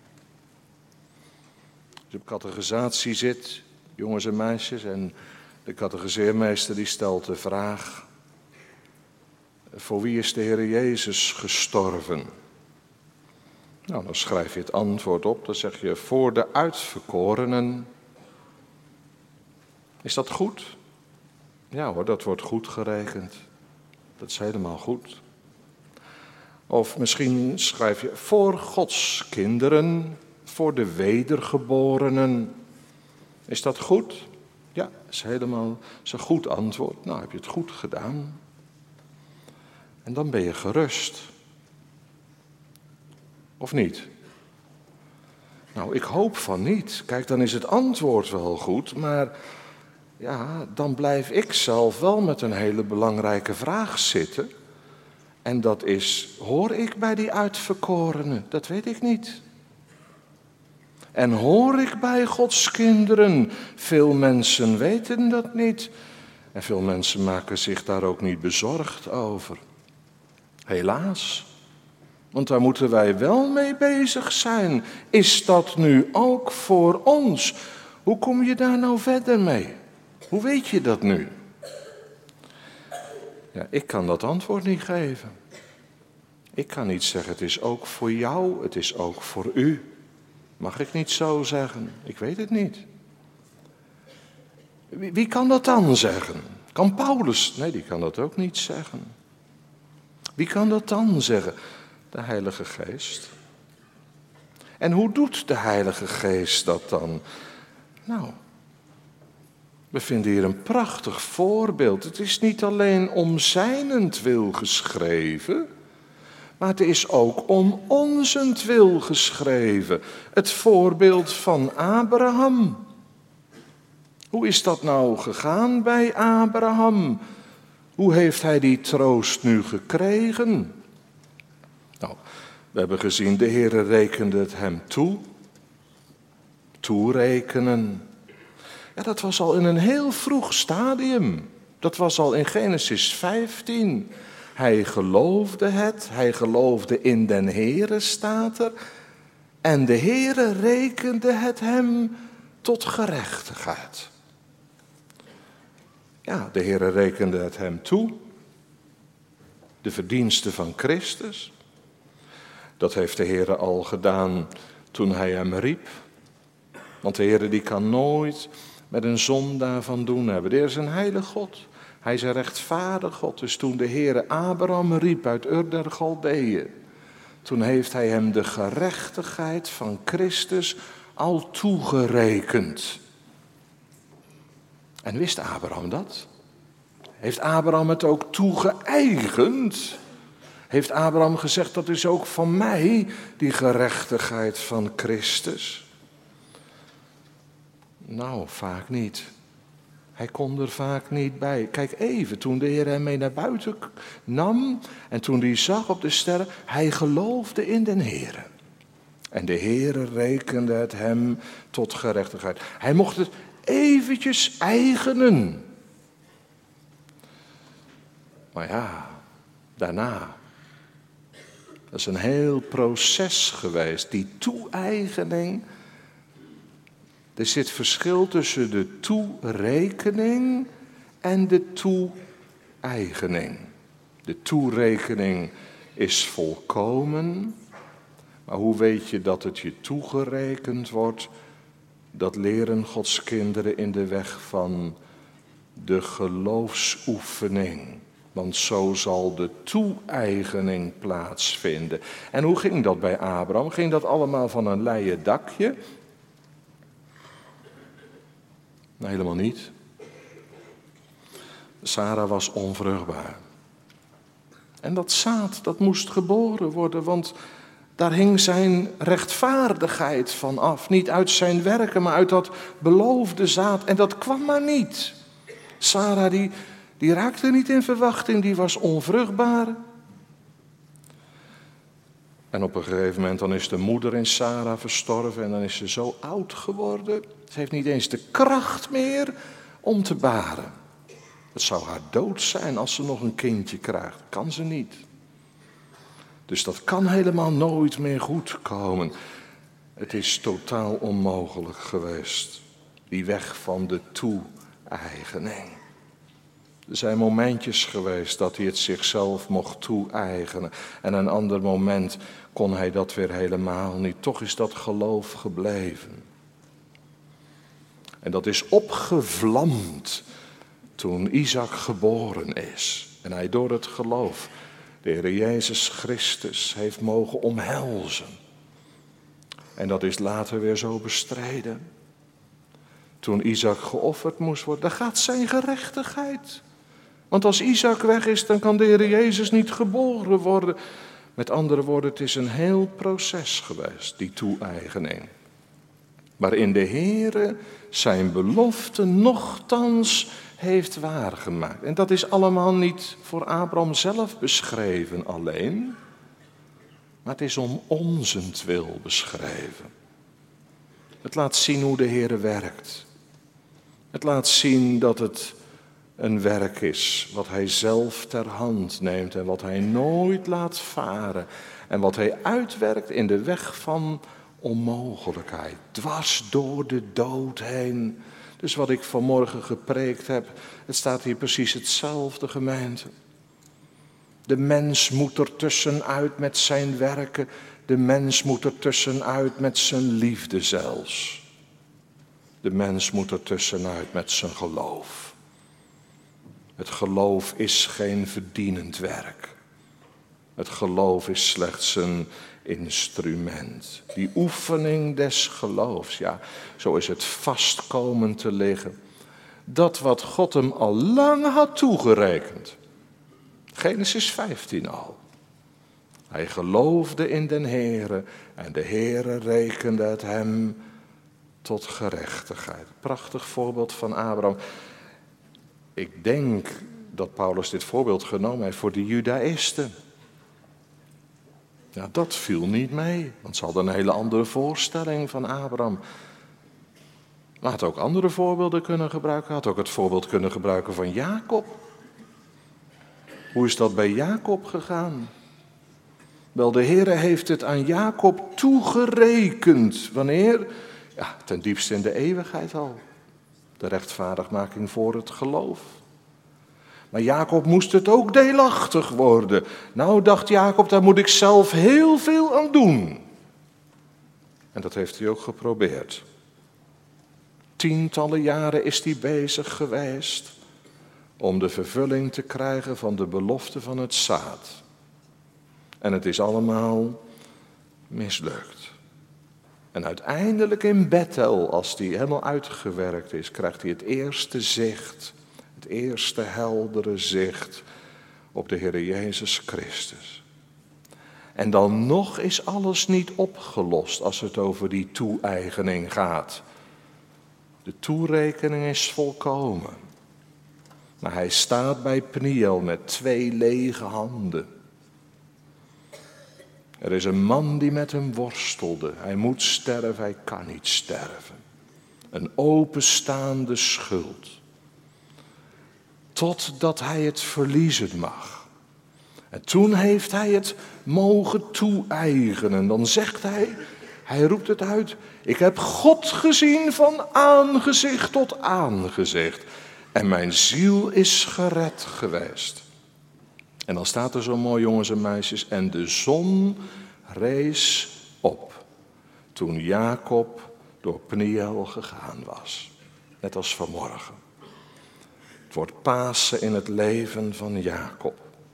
je op catechisatie zit, jongens en meisjes, en de catechiseermeester die stelt de vraag: voor wie is de Heer Jezus gestorven? Nou, dan schrijf je het antwoord op. Dan zeg je: voor de uitverkorenen. Is dat goed? Ja hoor, dat wordt goed gerekend. Dat is helemaal goed. Of misschien schrijf je: voor Gods kinderen, voor de wedergeborenen. Is dat goed? Ja, is helemaal een goed antwoord. Nou, heb je het goed gedaan. En dan ben je gerust. Of niet? Nou, ik hoop van niet. Kijk, dan is het antwoord wel goed, maar ja, dan blijf ik zelf wel met een hele belangrijke vraag zitten. En dat is: hoor ik bij die uitverkorenen? Dat weet ik niet. En hoor ik bij Gods kinderen? Veel mensen weten dat niet. En veel mensen maken zich daar ook niet bezorgd over. Helaas. Want daar moeten wij wel mee bezig zijn. Is dat nu ook voor ons? Hoe kom je daar nou verder mee? Hoe weet je dat nu? Ja, ik kan dat antwoord niet geven. Ik kan niet zeggen: het is ook voor jou, het is ook voor u. Mag ik niet zo zeggen? Ik weet het niet. Wie kan dat dan zeggen? Kan Paulus? Nee, die kan dat ook niet zeggen. Wie kan dat dan zeggen? De Heilige Geest. En hoe doet de Heilige Geest dat dan? Nou, we vinden hier een prachtig voorbeeld. Het is niet alleen om zijnentwil geschreven, maar het is ook om onzentwil geschreven. Het voorbeeld van Abraham. Hoe is dat nou gegaan bij Abraham? Hoe heeft hij die troost nu gekregen? Nou, we hebben gezien, de Heere rekende het hem toe. Toerekenen. Ja, dat was al in een heel vroeg stadium. Dat was al in Genesis 15. Hij geloofde het, hij geloofde in den Heere, staat er. En de Heere rekende het hem tot gerechtigheid. Ja, de Heere rekende het hem toe. De verdiensten van Christus. Dat heeft de Heere al gedaan toen hij hem riep. Want de Heere die kan nooit met een zondaar van doen hebben. De Heer is een heilig God. Hij is een rechtvaardig God. Dus toen de Heere Abraham riep uit Ur der Galdeeën, toen heeft hij hem de gerechtigheid van Christus al toegerekend. En wist Abraham dat? Heeft Abraham het ook toegeëigend? Heeft Abraham gezegd: dat is ook van mij, die gerechtigheid van Christus? Nou, vaak niet. Hij kon er vaak niet bij. Kijk even, toen de Heer hem mee naar buiten nam en toen hij zag op de sterren, hij geloofde in den Heere. En de Heere rekende het hem tot gerechtigheid. Hij mocht het eventjes eigenen. Maar ja, daarna, dat is een heel proces geweest, die toe-eigening. Er zit verschil tussen de toerekening en de toe-eigening. De toerekening is volkomen, maar hoe weet je dat het je toegerekend wordt? Dat leren Gods kinderen in de weg van de geloofsoefening. want zo zal de toe-eigening plaatsvinden. En hoe ging dat bij Abraham? Ging dat allemaal van een leien dakje? Nee, helemaal niet. Sarah was onvruchtbaar. En dat zaad, dat moest geboren worden, want daar hing zijn rechtvaardigheid van af. Niet uit zijn werken, maar uit dat beloofde zaad. En dat kwam maar niet. Sarah die raakte niet in verwachting, die was onvruchtbaar. En op een gegeven moment dan is de moeder in Sarah verstorven en dan is ze zo oud geworden. Ze heeft niet eens de kracht meer om te baren. Het zou haar dood zijn als ze nog een kindje krijgt. Kan ze niet. Dus dat kan helemaal nooit meer goed komen. Het is totaal onmogelijk geweest. Die weg van de toe-eigening. Er zijn momentjes geweest dat hij het zichzelf mocht toe-eigenen. En een ander moment kon hij dat weer helemaal niet. Toch is dat geloof gebleven. En dat is opgevlamd toen Isaac geboren is. En hij door het geloof de Heer Jezus Christus heeft mogen omhelzen. En dat is later weer zo bestreden. Toen Isaac geofferd moest worden, daar gaat zijn gerechtigheid. Want als Isaac weg is, dan kan de Heer Jezus niet geboren worden. Met andere woorden, het is een heel proces geweest, die toe-eigening. Waarin de Heer zijn belofte nochtans heeft waargemaakt. En dat is allemaal niet voor Abraham zelf beschreven alleen, maar het is om onzentwil beschreven. Het laat zien hoe de Heer werkt. Het laat zien dat het een werk is wat hij zelf ter hand neemt en wat hij nooit laat varen. En wat hij uitwerkt in de weg van onmogelijkheid, dwars door de dood heen. Dus wat ik vanmorgen gepreekt heb, het staat hier precies hetzelfde, gemeente. De mens moet er tussenuit met zijn werken, de mens moet er tussenuit met zijn liefde zelfs. De mens moet er tussenuit met zijn geloof. Het geloof is geen verdienend werk. Het geloof is slechts een instrument. Die oefening des geloofs, ja, zo is het vast komen te liggen. Dat wat God hem al lang had toegerekend. Genesis 15 al. Hij geloofde in den Heere en de Heere rekende het hem tot gerechtigheid. Prachtig voorbeeld van Abraham. Ik denk dat Paulus dit voorbeeld genomen heeft voor de Judaïsten. Ja, dat viel niet mee, want ze hadden een hele andere voorstelling van Abraham. Maar had ook andere voorbeelden kunnen gebruiken. Had ook het voorbeeld kunnen gebruiken van Jacob. Hoe is dat bij Jacob gegaan? Wel, de Heere heeft het aan Jacob toegerekend. Wanneer? Ja, ten diepste in de eeuwigheid al. De rechtvaardigmaking voor het geloof. Maar Jacob moest het ook deelachtig worden. Nou, dacht Jacob, daar moet ik zelf heel veel aan doen. En dat heeft hij ook geprobeerd. Tientallen jaren is hij bezig geweest om de vervulling te krijgen van de belofte van het zaad. En het is allemaal mislukt. En uiteindelijk in Bethel, als die helemaal uitgewerkt is, krijgt hij het eerste zicht, het eerste heldere zicht op de Heer Jezus Christus. En dan nog is alles niet opgelost als het over die toe-eigening gaat. De toerekening is volkomen. Maar hij staat bij Peniel met 2 lege handen. Er is een man die met hem worstelde. Hij moet sterven, hij kan niet sterven. Een openstaande schuld. Totdat hij het verliezen mag. En toen heeft hij het mogen toe-eigenen. Dan zegt hij roept het uit. Ik heb God gezien van aangezicht tot aangezicht. En mijn ziel is gered geweest. En dan staat er zo mooi, jongens en meisjes. En de zon rees op. Toen Jacob door Peniel gegaan was. Net als vanmorgen. Het wordt Pasen in het leven van Jacob.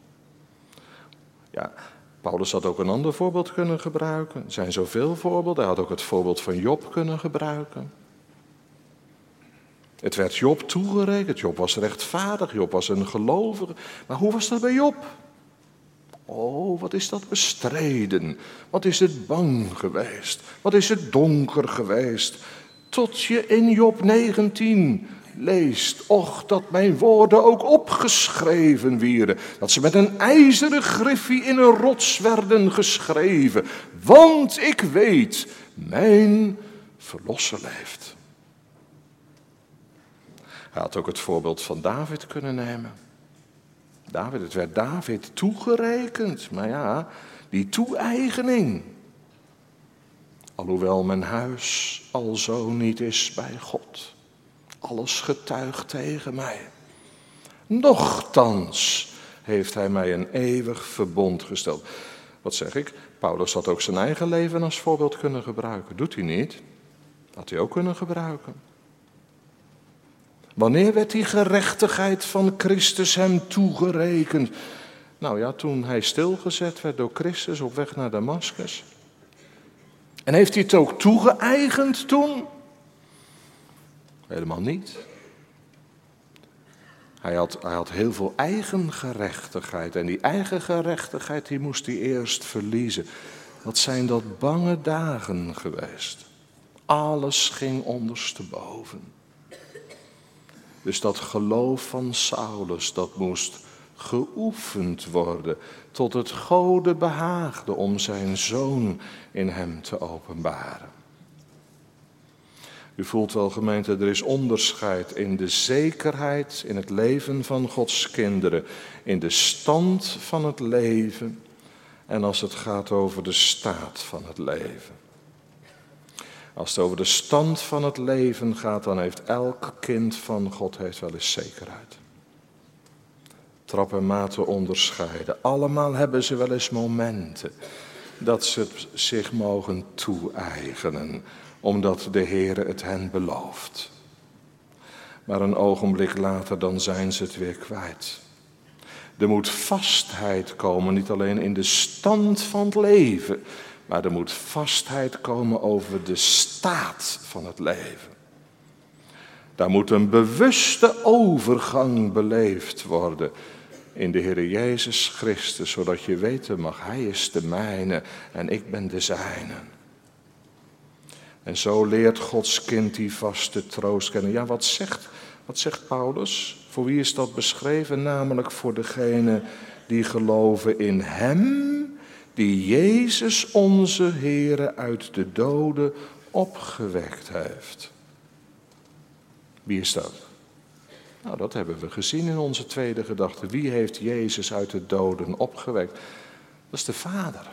Ja, Paulus had ook een ander voorbeeld kunnen gebruiken. Er zijn zoveel voorbeelden. Hij had ook het voorbeeld van Job kunnen gebruiken. Het werd Job toegerekend. Job was rechtvaardig. Job was een gelovige. Maar hoe was dat bij Job? Oh, wat is dat bestreden. Wat is het bang geweest. Wat is het donker geweest. Tot je in Job 19 leest. Och, dat mijn woorden ook opgeschreven wierden. Dat ze met een ijzeren griffie in een rots werden geschreven. Want ik weet, mijn verlosser leeft. Hij had ook het voorbeeld van David kunnen nemen. Het werd David toegerekend. Maar ja, die toe-eigening. Alhoewel mijn huis al zo niet is bij God. Alles getuigt tegen mij. Nochtans heeft hij mij een eeuwig verbond gesteld. Wat zeg ik? Paulus had ook zijn eigen leven als voorbeeld kunnen gebruiken. Doet hij niet? Had hij ook kunnen gebruiken. Wanneer werd die gerechtigheid van Christus hem toegerekend? Nou ja, toen hij stilgezet werd door Christus op weg naar Damaskus. En heeft hij het ook toegeëigend toen? Helemaal niet. Hij had heel veel eigen gerechtigheid. En die eigen gerechtigheid die moest hij eerst verliezen. Wat zijn dat bange dagen geweest. Alles ging ondersteboven. Dus dat geloof van Saulus, dat moest geoefend worden. Tot het Gode behaagde om zijn zoon in hem te openbaren. U voelt wel, gemeente, er is onderscheid in de zekerheid in het leven van Gods kinderen. In de stand van het leven en als het gaat over de staat van het leven. Als het over de stand van het leven gaat, dan heeft elk kind van God wel eens zekerheid. Trap en maten onderscheiden. Allemaal hebben ze wel eens momenten dat ze het zich mogen toe-eigenen, omdat de Heere het hen belooft. Maar een ogenblik later, dan zijn ze het weer kwijt. Er moet vastheid komen, niet alleen in de stand van het leven, maar er moet vastheid komen over de staat van het leven. Daar moet een bewuste overgang beleefd worden in de Heer Jezus Christus, zodat je weten mag, Hij is de mijne en ik ben de zijne. En zo leert Gods kind die vaste troost kennen. Ja, wat zegt Paulus? Voor wie is dat beschreven? Namelijk voor degenen die geloven in Hem, die Jezus onze Heere uit de doden opgewekt heeft. Wie is dat? Nou, dat hebben we gezien in onze tweede gedachte. Wie heeft Jezus uit de doden opgewekt? Dat is de Vader.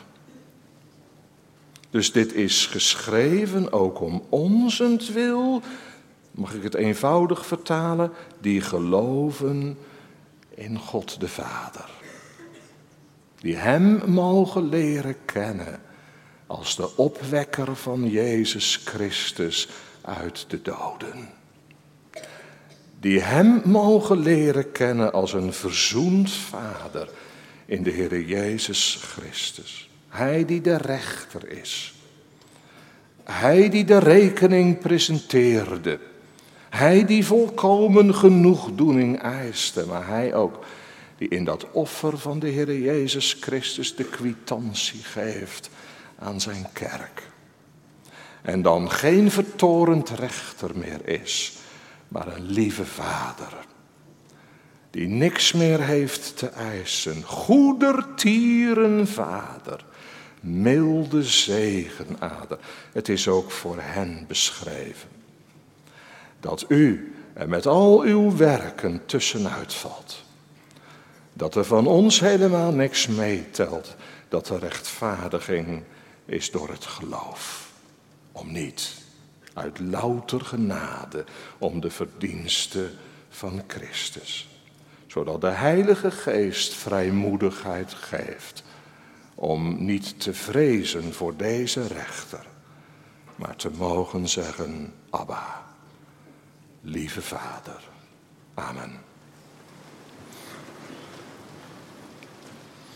Dus dit is geschreven ook om onzentwil, mag ik het eenvoudig vertalen, die geloven in God de Vader. Die Hem mogen leren kennen als de opwekker van Jezus Christus uit de doden. Die Hem mogen leren kennen als een verzoend Vader in de Heer Jezus Christus. Hij die de rechter is. Hij die de rekening presenteerde. Hij die volkomen genoegdoening eiste, maar Hij ook die in dat offer van de Heer Jezus Christus de kwitantie geeft aan zijn kerk. En dan geen vertorend rechter meer is, maar een lieve Vader. Die niks meer heeft te eisen. Goedertieren Vader. Milde zegenader. Het is ook voor hen beschreven. Dat u er met al uw werken tussenuit valt. Dat er van ons helemaal niks meetelt. Dat de rechtvaardiging is door het geloof. Om niet. Uit louter genade. Om de verdiensten van Christus. Zodat de Heilige Geest vrijmoedigheid geeft. Om niet te vrezen voor deze rechter. Maar te mogen zeggen, Abba, lieve Vader. Amen.